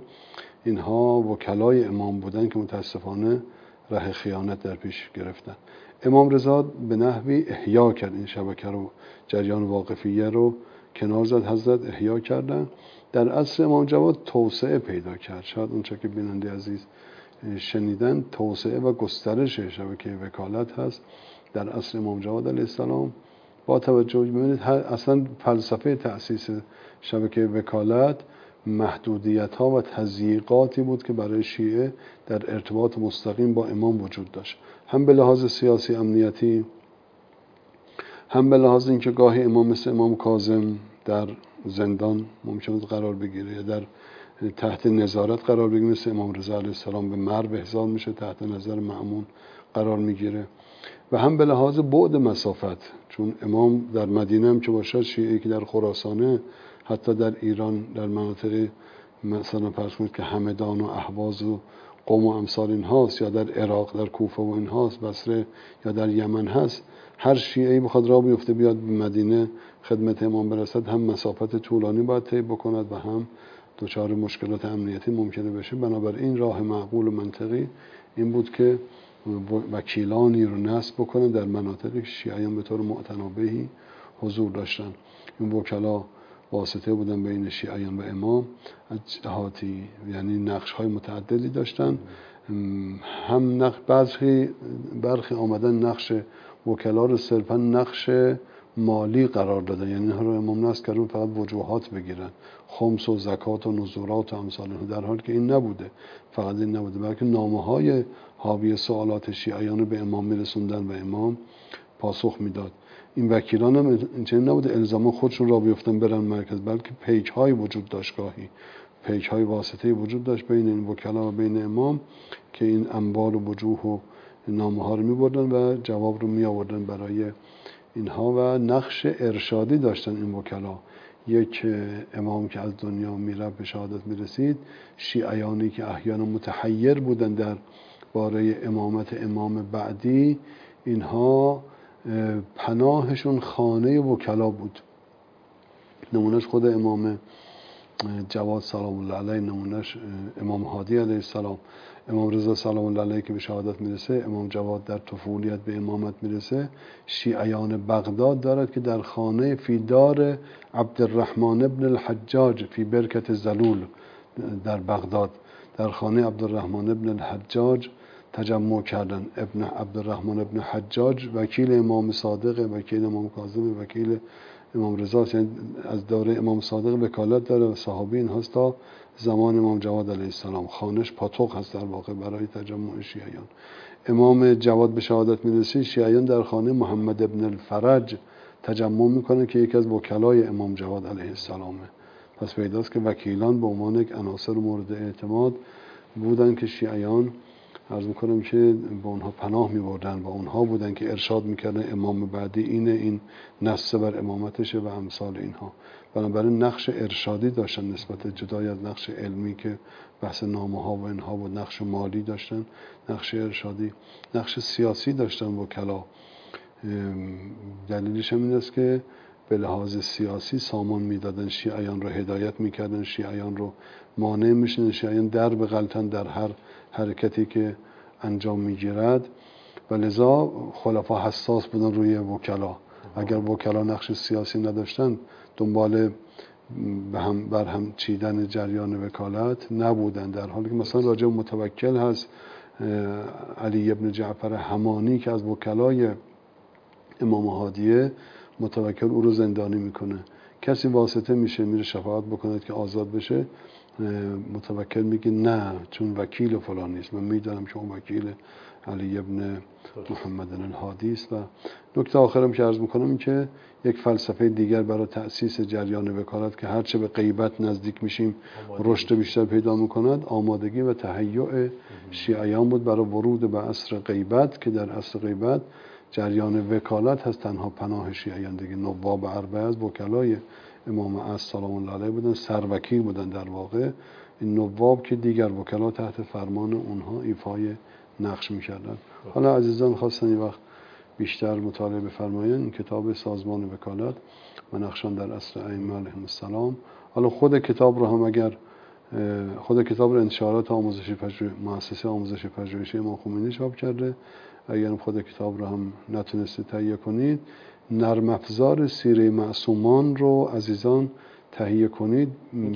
Speaker 2: اینها وکلای امام بودن که متاسفانه راه خیانت در پیش گرفتن. امام رضا به نحوی احیا کرد این شبکه رو، جریان واقفیه رو کنار زد، حضرت احیا کردن. در عصر امام جواد توسعه پیدا کرد. شاید اونچه که بیننده عزیز شنیدن توسعه و گسترش شبکه وکالت هست در عصر امام جواد علیه السلام. با توجه ببینید اصلا فلسفه تأسیس شبکه وکالت محدودیت ها و تضییقاتی بود که برای شیعه در ارتباط مستقیم با امام وجود داشت، هم به لحاظ سیاسی امنیتی، هم به لحاظ اینکه گاهی امام مثل امام کاظم در زندان ممکن بود قرار بگیره یا در تحت نظارت قرار بگیره، مثل امام رضا علیه السلام به مرو احضار میشه، تحت نظر مأمون قرار میگیره، و هم به لحاظ بعد مسافت، چون امام در مدینه هم که باشد، شیعه که در خراسانه، حتی در ایران در مناطق مثلا فرض کنید که همدان و اهواز و قم و امثال این هاست، یا در عراق در کوفه و این هاست، بصره یا در یمن هست، هر شیعه‌ای بخواد راه بیفته بیاد به مدینه خدمت امام برسد، هم مسافت طولانی باید طی بکند و هم دچار مشکلات امنیتی ممکنه بشه. بنابراین راه معقول و منطقی این بود که وکیلانی رو نصب بکنن در مناطقی که شیعیان به طور معتنابهی حضور داشتن. این وکلا واسطه بودن بین شیعیان و امام از جهاتی، یعنی نقش های متعددی داشتن. هم برخی آمدن نقش وکلا رو صرفا نقش مالی قرار دادن، یعنی اینها رو امام نصب کردن فقط وجوهات بگیرن، خمس و زکات و نذورات و امثال اینها، در حالی که این نبوده، فقط این نبوده، بلکه نامه های حاوی سوالات شیعیان رو به امام میرسوندن و امام پاسخ میداد. این وکیلان هم اینچنین نبوده الزاما خودشون را بیفتن برن مرکز، بلکه پیک های وجود داشت، گاهی پیک های واسطه وجود داشت بین این وکلا و بین امام که این انبار و وجوه و نامه ها رو میبردن و جواب رو می آوردن برای اینها، و نقش ارشادی داشتن این وکلا. یک امام که از دنیا میره به شهادت میرسید، شیعیانی که احیانا متحیر بودن در باره امامت امام بعدی، اینها پناهشون خانه وکلا بود. نمونهش خود امام جواد سلام الله علیه، نمونهش امام هادی علیه السلام، امام رضا سلام الله علیه که به شهادت میرسه، امام جواد در طفولیت به امامت میرسه. شیعیان بغداد دارد که در خانه فی دار عبدالرحمن ابن الحجاج فی برکت زلول در بغداد، در خانه عبدالرحمن ابن الحجاج تجمع کردن. ابن عبدالرحمن ابن حجاج وکیل امام صادق، وکیل امام کاظم، وکیل امام رضا، یعنی از دوره امام صادق وکالت داره و صحابی این هست تا زمان امام جواد علیه السلام. خانش پاتوق هست در واقع برای تجمع شیعیان. امام جواد به شهادت میرسه، شیعیان در خانه محمد ابن الفرج تجمع میکنه که یکی از وکلای امام جواد علیه السلامه. پس پیداست که وکیلان به عنوان یک عناصر مورد اعتماد بودن که شیعیان عرض میکنم که با اونها پناه میبردن و اونها بودن که ارشاد میکردن امام بعدی اینه، این نص بر امامتشه و امثال اینها. بنابراین نقش ارشادی داشتن نسبت جدای از نقش علمی که بحث نامه ها و اینها بود، نقش مالی داشتن، نقش ارشادی، نقش سیاسی داشتن وکلا. دلیلش هم این است که به لحاظ سیاسی سامان میدادن، شیعیان رو هدایت میکردن، شیعیان رو مانع میشن، شیعیان در به غلطن در هر حرکتی که انجام میگیرد و لذا خلفا حساس بودن روی وکلا. اگر وکلا نقش سیاسی نداشتن، دنبال بر هم چیدن جریان وکالت نبودن. در حالی که مثلا راجع متوکل هست علی ابن جعفر حمانی که از وکلای امام هادیه، متوکل او رو زندانی میکنه. کسی واسطه میشه میره شفاعت بکنه که آزاد بشه، متوکل میگه نه چون وکیل فلان نیست، من میدانم که اون وکیل علی ابن محمد الهادی است. و نکته آخرم که عرض میکنم این که یک فلسفه دیگر برای تأسیس جریان وکالت که هرچه به غیبت نزدیک میشیم رشد بیشتر پیدا میکند، آمادگی و تهیع شیعیان بود برای ورود به عصر غیبت، که در عصر غیبت جریان وکالت هست تنها پناه شیعیان دیگه. نواب اربعه از وکلای امام عصر سلام الله علیه بودن، سروکیل بودن در واقع. این نواب که دیگر وکلا تحت فرمان اونها ایفای نقش میکردن. حالا عزیزان خواستن این وقت بیشتر مطالعه بفرمایند کتاب سازمان وکالت و نقشان در عصر ائمه علیهم السلام. حالا خود کتاب رو هم اگر خود کتاب رو انتشارات آموزشی مؤسسه آموزشی پژوهشی امام خمینی چاپ کرده. اگر خود کتاب رو هم نتونستید تهیه کنید، نرم افزار سیره معصومان رو عزیزان تهیه کنید.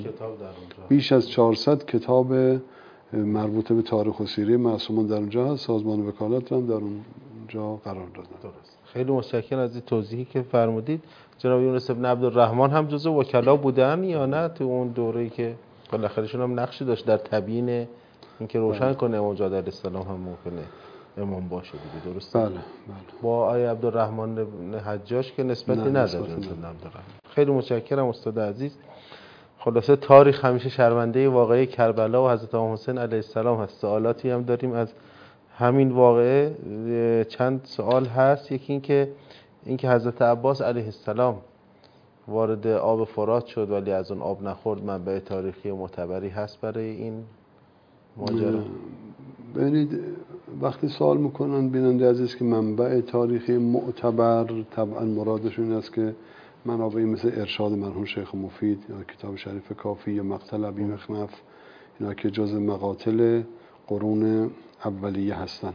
Speaker 2: بیش از 400 کتاب مربوط به تاریخ و سیره معصومان در اونجا هست. سازمان وکالت هم در اونجا قرار دادن.
Speaker 1: درست. خیلی متشکرم از این توضیحی که فرمودید. جناب یونس بن عبدالرحمن هم جزو وکلا بودن یا نه تو اون دوره‌ای که بالاخرهشون هم نقشی داشت در تبیین اینکه روشن کنه امام جواد علیه السلام هم ممکنه امام باشه دیگه، درسته؟
Speaker 2: بله.
Speaker 1: با آیه عبدالرحمن بن حجاج که نسبتی نداره. خیلی متشکرم استاد عزیز. خلاصه تاریخ همیشه شرمنده واقعه کربلا و حضرت امام حسین علیه السلام هست. سوالاتی هم داریم از همین واقعه. چند سوال هست. یکی اینکه حضرت عباس علیه السلام وارد آب فرات شد ولی از اون آب نخورد، منبع تاریخی معتبری هست برای این ماجرا؟
Speaker 2: ببینید وقتی سوال میکنن بیننده عزیز که منبع تاریخی معتبر، طبعا مرادشون است که منابعی مثل ارشاد مرحوم شیخ مفید یا کتاب شریف کافی یا مقتل ابی مخنف، اینا که جز مقاتل قرون اولیه هستن.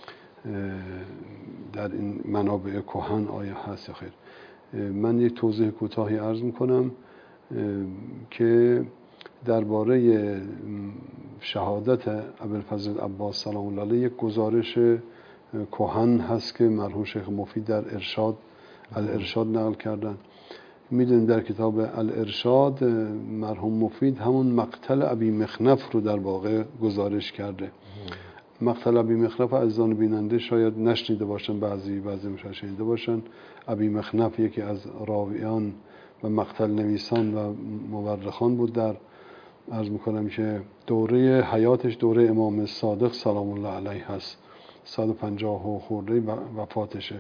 Speaker 2: در این منابع کهن آیا هست یا خیر؟ من یک توضیح کوتاهی عرض میکنم که درباره شهادت ابوالفضل عباس سلام الله علیه یک گزارش کهن هست که مرحوم شیخ مفید در ارشاد الارشاد نقل کردن. میدونیم در کتاب الارشاد مرحوم مفید همون مقتل ابی مخنف رو در واقع گزارش کرده. مقتل ابی مخنف عزیزان بیننده شاید نشنیده باشن، بعضی مشاهده شنیده باشن. ابی مخنف یکی از راویان و مقتل نویسان و مورخان بود. در عرض میکنم که دوره حیاتش دوره امام صادق سلام الله علیه هست، 150 خورده وفاتشه.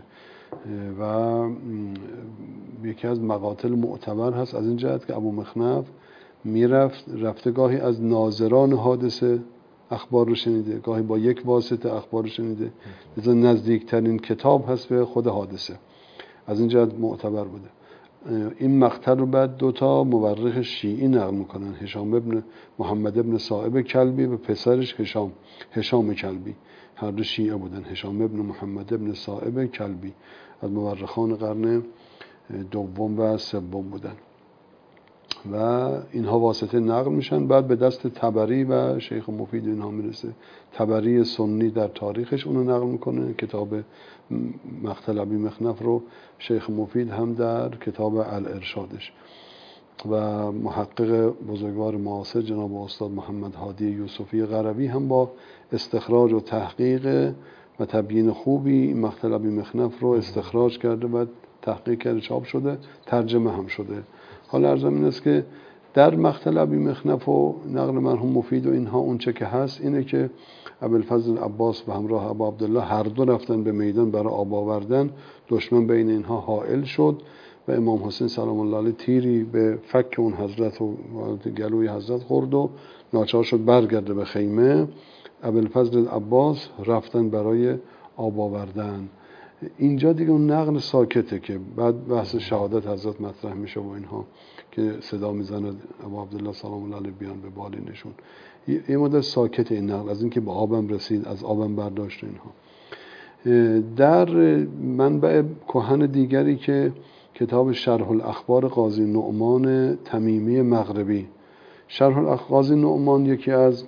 Speaker 2: و یکی از مقاتل معتبر هست از این جهت که ابو مخنف رفته گاهی از ناظران حادثه اخبار رو شنیده، گاهی با یک واسطه اخبار رو شنیده، لذا نزدیکترین کتاب هست به خود حادثه، از این جهت معتبر بوده. این مقطع رو بعد دوتا مورخ شیعی نقل میکنن، هشام ابن محمد ابن صائب کلبی و پسرش هشام کلبی، هر دو شیعه بودن. هشام ابن محمد ابن صائب کلبی از مورخان قرن دوم و سوم بودن و اینها واسطه نقل میشن، بعد به دست طبری و شیخ مفید اینها میرسه. طبری سنی در تاریخش اونو نقل میکنه، کتاب مقتل ابی مخنف رو شیخ مفید هم در کتاب الارشادش، و محقق بزرگوار معاصر جناب استاد محمد هادی یوسفی قروی هم با استخراج و تحقیق و تبیین خوبی مقتل ابی مخنف رو استخراج کرده و تحقیق کرده، چاپ شده، ترجمه هم شده. حالا عرضم این است که در مقتل ابی مخنف و نقل مرحوم مفید و اینها اون چه که هست اینه که ابوالفضل عباس به همراه ابو عبدالله هر دو رفتن به میدان برای آب آوردن. دشمن بین اینها حائل شد و امام حسین سلام الله علیه تیری به فک اون حضرت و گلوی حضرت خورد و ناچار شد برگرده به خیمه. ابوالفضل عباس رفتن برای آب آوردن. اینجا دیگه اون نقل ساکته که بعد بحث شهادت حضرت مطرح میشه و اینها که صدا میزند ابو عبدالله سلام الله علیه بیان به بالینشون. یه مدت ساکت این نقل از اینکه به آبم رسید، از آبم برداشت اینها. در منبع کهن دیگری که کتاب شرح الاخبار قاضی نعمان تمیمی مغربی، شرح قاضی نعمان یکی از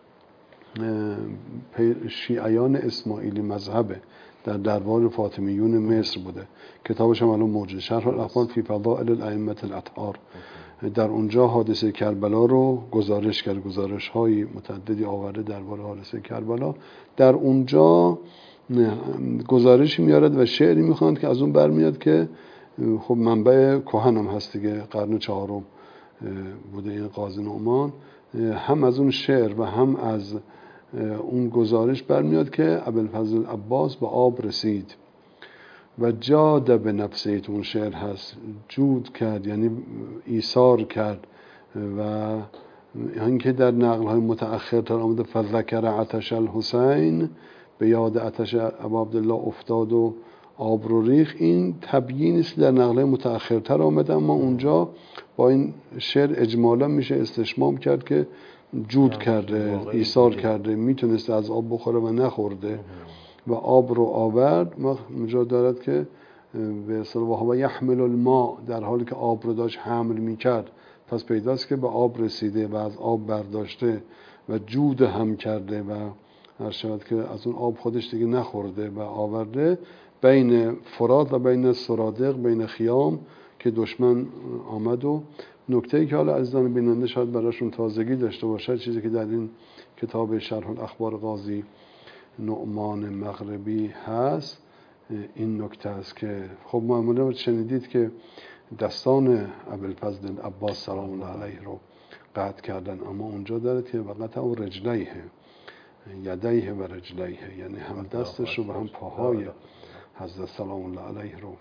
Speaker 2: شیعیان اسماعیلی مذهبه، در دربار فاطمیون مصر بوده. کتابش هم الان موجود، شرح الاخبار فی فضائل الائمه الاطهار. در اونجا حادثه کربلا رو گزارش کرد، گزارش های متعددی آورده درباره حادثه کربلا. در اونجا گزارشی میارد و شعری میخواند که از اون برمیاد که خب منبع کهن هم هست دیگه، قرن چهارم بوده این قاضی نعمان. هم از اون شعر و هم از اون گزارش برمیاد که ابوالفضل عباس به آب رسید و جاد به نفسه، اون شعر هست، جود کرد یعنی ایثار کرد. و اینکه در نقل های متأخرتر آمده فذکر عطش الحسین، به یاد عطش ابو عبدالله افتاد و آب رو ریخت، این تبیین است در نقل های متأخرتر آمده، اما اونجا با این شعر اجمالا میشه استشمام کرد که جود کرده، ایثار کرده، میتونسته از آب بخوره و نخورده و آب رو آورد. اونجا دارد که به اصطلاح و یحمل الماء، در حالی که آب رو داشت حمل میکرد، پس پیداست که به آب رسیده و از آب برداشته و جود هم کرده و هر شود که از اون آب خودش دیگه نخورده و آورده بین فرات و بین سرادق، بین خیام که دشمن آمد. و نکته‌ای که حالا عزیزان بیننده شاید براشون تازگی داشته باشد، چیزی که در این کتاب شرح الاخبار قاضی نعمان مغربی هست، این نکته است که خب معمولا شنیدید که دستان ابوالفضل عباس سلام الله علیه رو قطع کردن، اما اونجا داره که وقت او رجلیه، یدیه و رجلیه، یعنی هم دستش رو و هم پاهای حضرت سلام الله علیه رو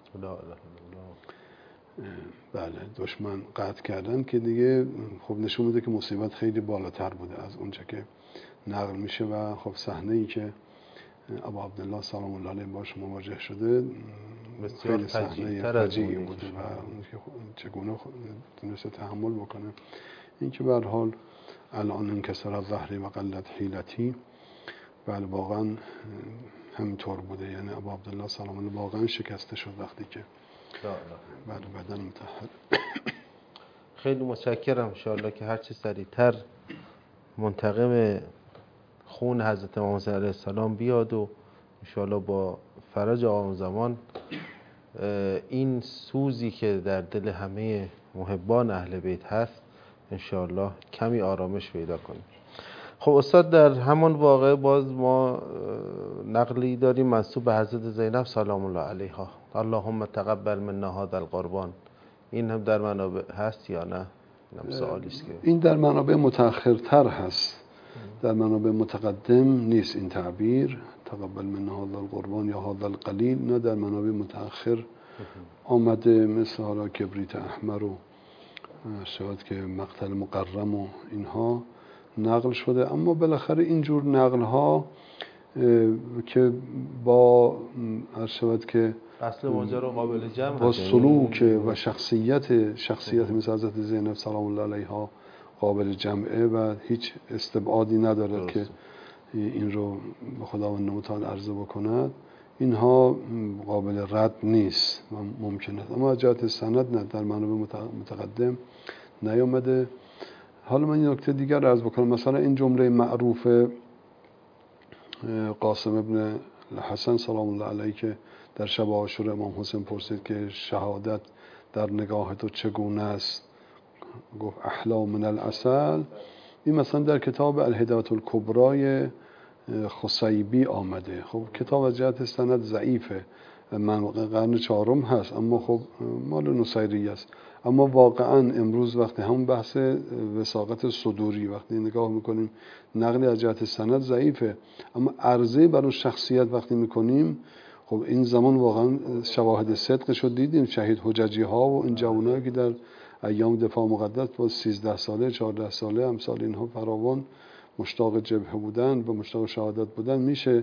Speaker 2: بله دشمن قطع کردن، که دیگه خب نشون میده که مصیبت خیلی بالاتر بوده از اونجا که نقل میشه. و خب صحنه ای که ابو عبدالله سلام الله علیه باش مواجه شده خیلی صحنه فجیعی بوده و چگونه تونسته تحمل بکنه. این که به هر حال الان انکسار ظهری و قلت حیلتی، بله واقعا همینطور بوده، یعنی ابو عبدالله سلام الله واقعا شکسته شد وقتی که بعد بدن متحد.
Speaker 1: خیلی متشکرم، انشاءالله که هرچی سریعتر منتقم خون حضرت امام حسین علیه السلام بیاد و انشاءالله با فرج آقا زمان این سوزی که در دل همه محبان اهل بیت هست انشاءالله کمی آرامش پیدا کنیم. خب استاد، در همان واقعه باز ما نقلی داریم منسوب به حضرت زینب سلام الله علیها، اللهم تقبل منا هذا القربان. این هم در منابع هست یا نه؟ اینم سوالی است که
Speaker 2: این در منابع متأخرتر هست، در منابع متقدم نیست این تعبیر. تقبل منا هذا القربان یا هذا القلیل، نه در منابع متأخر آمده، مثل حالا کبریت احمر و شاید که مقتل مقرم و اینها نقل شده. اما بالاخره اینجور نقل ها که با شاید که
Speaker 1: اصل ماجرا قابل جمع
Speaker 2: با سلوک و شخصیت مثل حضرت زینب سلام الله علیها قابل جمعه و هیچ استبعادی ندارد که این رو به خداوند متعال عرضه بکند، اینها قابل رد نیست و ممکن است. اما از جهت سند نه، در منابع متقدم نیامده. حالا من این نکته دیگر عرض بکنم، مثلا این جمله معروف قاسم ابن حسن سلام الله علیه که در شب عاشورا امام حسین پرسید که شهادت در نگاه تو چگونه است، گفت احلا من العسل. این مثلا در کتاب الهدایة الکبری خصیبی آمده. خب کتاب از جهت سند ضعیفه، من قرن 4 هست، اما خب مال نصیری است. اما واقعا امروز وقتی همون بحث وثاقت صدوری وقتی نگاه میکنیم، نقلی از جهت سند ضعیفه، اما عرضه بر اون شخصیت وقتی میکنیم، خب این زمان واقعا شواهد صدقش رو دیدیم. شهید حججی ها و این جوانایی که در ایام دفاع مقدس با 13 ساله 14 ساله امثال اینها فراوان مشتاق جبهه بودن و مشتاق شهادت بودن، میشه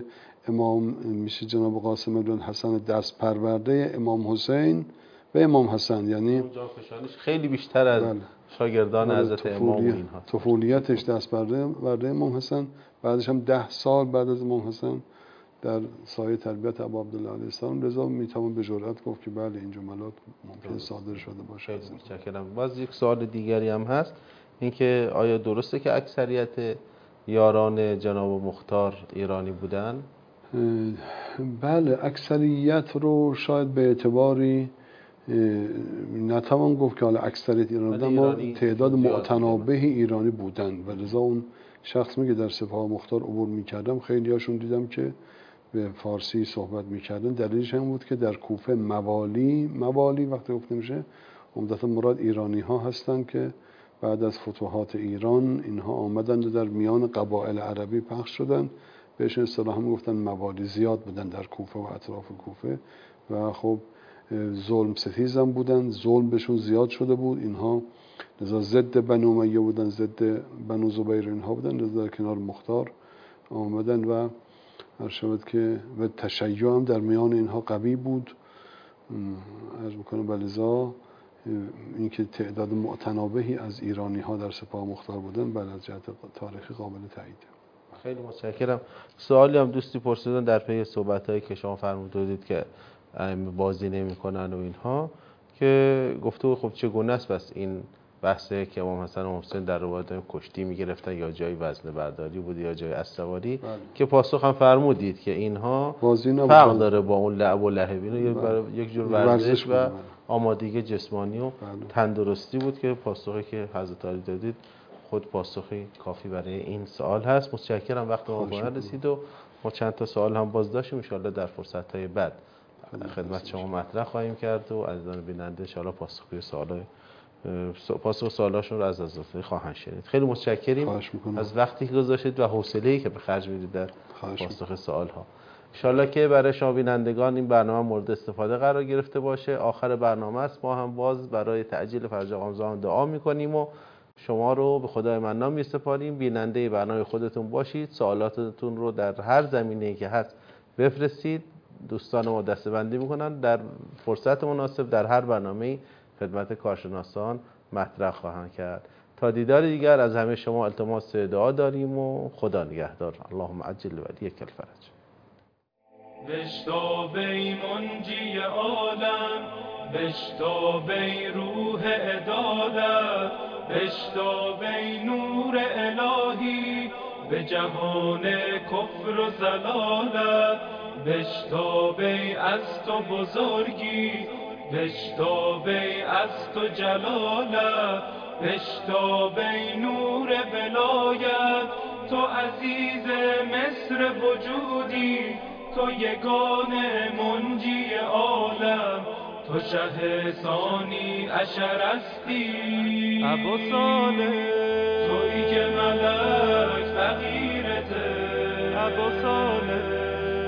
Speaker 2: جناب قاسم ابن حسن دست پرورده امام حسین و امام حسن، یعنی
Speaker 1: خیلی بیشتر از شاگردان حضرت امام اینها،
Speaker 2: طفولیتش دست پرورده امام حسن، بعدش هم 10 سال بعد از امام حسن در سایه تربیت ابا عبدالله علیه السلام، لذا میتوان به جرئت گفت که بله این جملات ممکن صادر شده باشه.
Speaker 1: متشکرم. باز یک سوال دیگری هم هست، اینکه آیا درسته که اکثریت یاران جناب مختار ایرانی بودن؟
Speaker 2: بله، اکثریت رو شاید به اعتباری نتوان گفت که حالا اکثریت ایرانی بودن، اما تعداد متنابهی ایرانی بودن و لذا اون شخص میگه در سپاه مختار عبور میکردم، خیلی هاشون دیدم که به فارسی صحبت میکردن. دلیلش هم بود که در کوفه موالی وقتی گفته میشه عمدتا مراد ایرانی ها هستن که بعد از فتوحات ایران اینها آمدن و در میان قبایل عربی پخش شدن، بهشون اصطلاحا میگفتن موالی. زیاد بودن در کوفه و اطراف کوفه و خب ظلم ستیز هم بودن، ظلم بهشون زیاد شده بود. اینها لذا ضد بنو امیه بودن، ضد بنو زبیر اینها بودن، لذا در کنار مختار آمدن و هر شود که و تشیع هم در میان اینها قوی بود. عرض میکنم بلذا اینکه تعداد متنابهی از ایرانی ها در سپاه مختار بودن بعد از جهت تاریخی قابل تایید.
Speaker 1: خیلی متشکرم. سوالی هم دوستی پرسیدن در پی صحبت‌هایی که شما فرمودید که بازی نمی‌کنن و اینها، که گفته خب چگونه است بس این بحثه که امام حسن و حسین در روایت کشتی می‌گرفتن یا جای وزنه برداری بود یا جای اسواری، که پاسخ هم فرمودید که اینها فرق داره با اون لعب و لهو، یک جور ورزش و آمادگی جسمانی و تندرستی بود، که پاسخی که حضرت علی دادید خود پاسخی کافی برای این سوال هست. متشکرم. وقت ما به رسید و ما چند تا سوال هم باز داشتیم، ان شاءالله در فرصت‌های بعد خدمت شما مطرح خواهیم کرد و عزیزان بیننده ان شاءالله پاسخ سوالاشون رو از حضرت خواهند شنید. خیلی متشکریم از وقتی که گذاشتید و حوصله‌ای که به خرج میدید در پاسخ سوال‌ها. ان شاءالله که برای شما بینندگان این برنامه مورد استفاده قرار گرفته باشه. آخر برنامه است، ما هم باز برای تعجیل فرج رمضان دعا می‌کنیم و شما رو به خدای منان می‌سپاریم. بیننده برنامه خودتون باشید، سوالاتتون رو در هر زمینه‌ای که هست بفرستید. دوستان ما دسته‌بندی می‌کنن، در فرصت مناسب در هر برنامه‌ای خدمت کارشناسان مطرح خواهند کرد. تا دیدار دیگر از همه شما التماس دعا داریم و خدا نگهدار. اللهم عجل ولیک الفرج.
Speaker 3: بشتاب ای منجی عالم، بشتاب ای روح عدالت، بشتاب ای نور الهی به جهان کفر و ضلالت، بشتاب ای از تو بزرگی، بشتاب ای از تو جلالت، بشتاب ای نور ولایت، تو عزیز مصر وجودی، تو یگانه منجی عالم، تو شه ثانی عشر هستی ابا صالح، تویی که ملک فقیرته ابا صالح،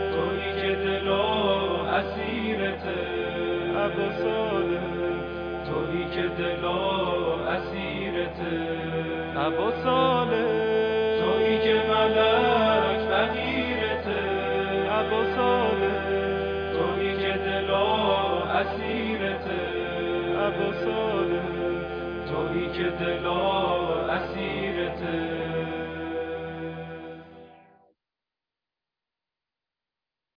Speaker 3: دلا اسیرته عباساله، تویی که دلا اسیرته عباساله، تویی که ملک فقیرته عباساله، تویی که دلا اسیرته عباساله، تویی که دلا اسیرته.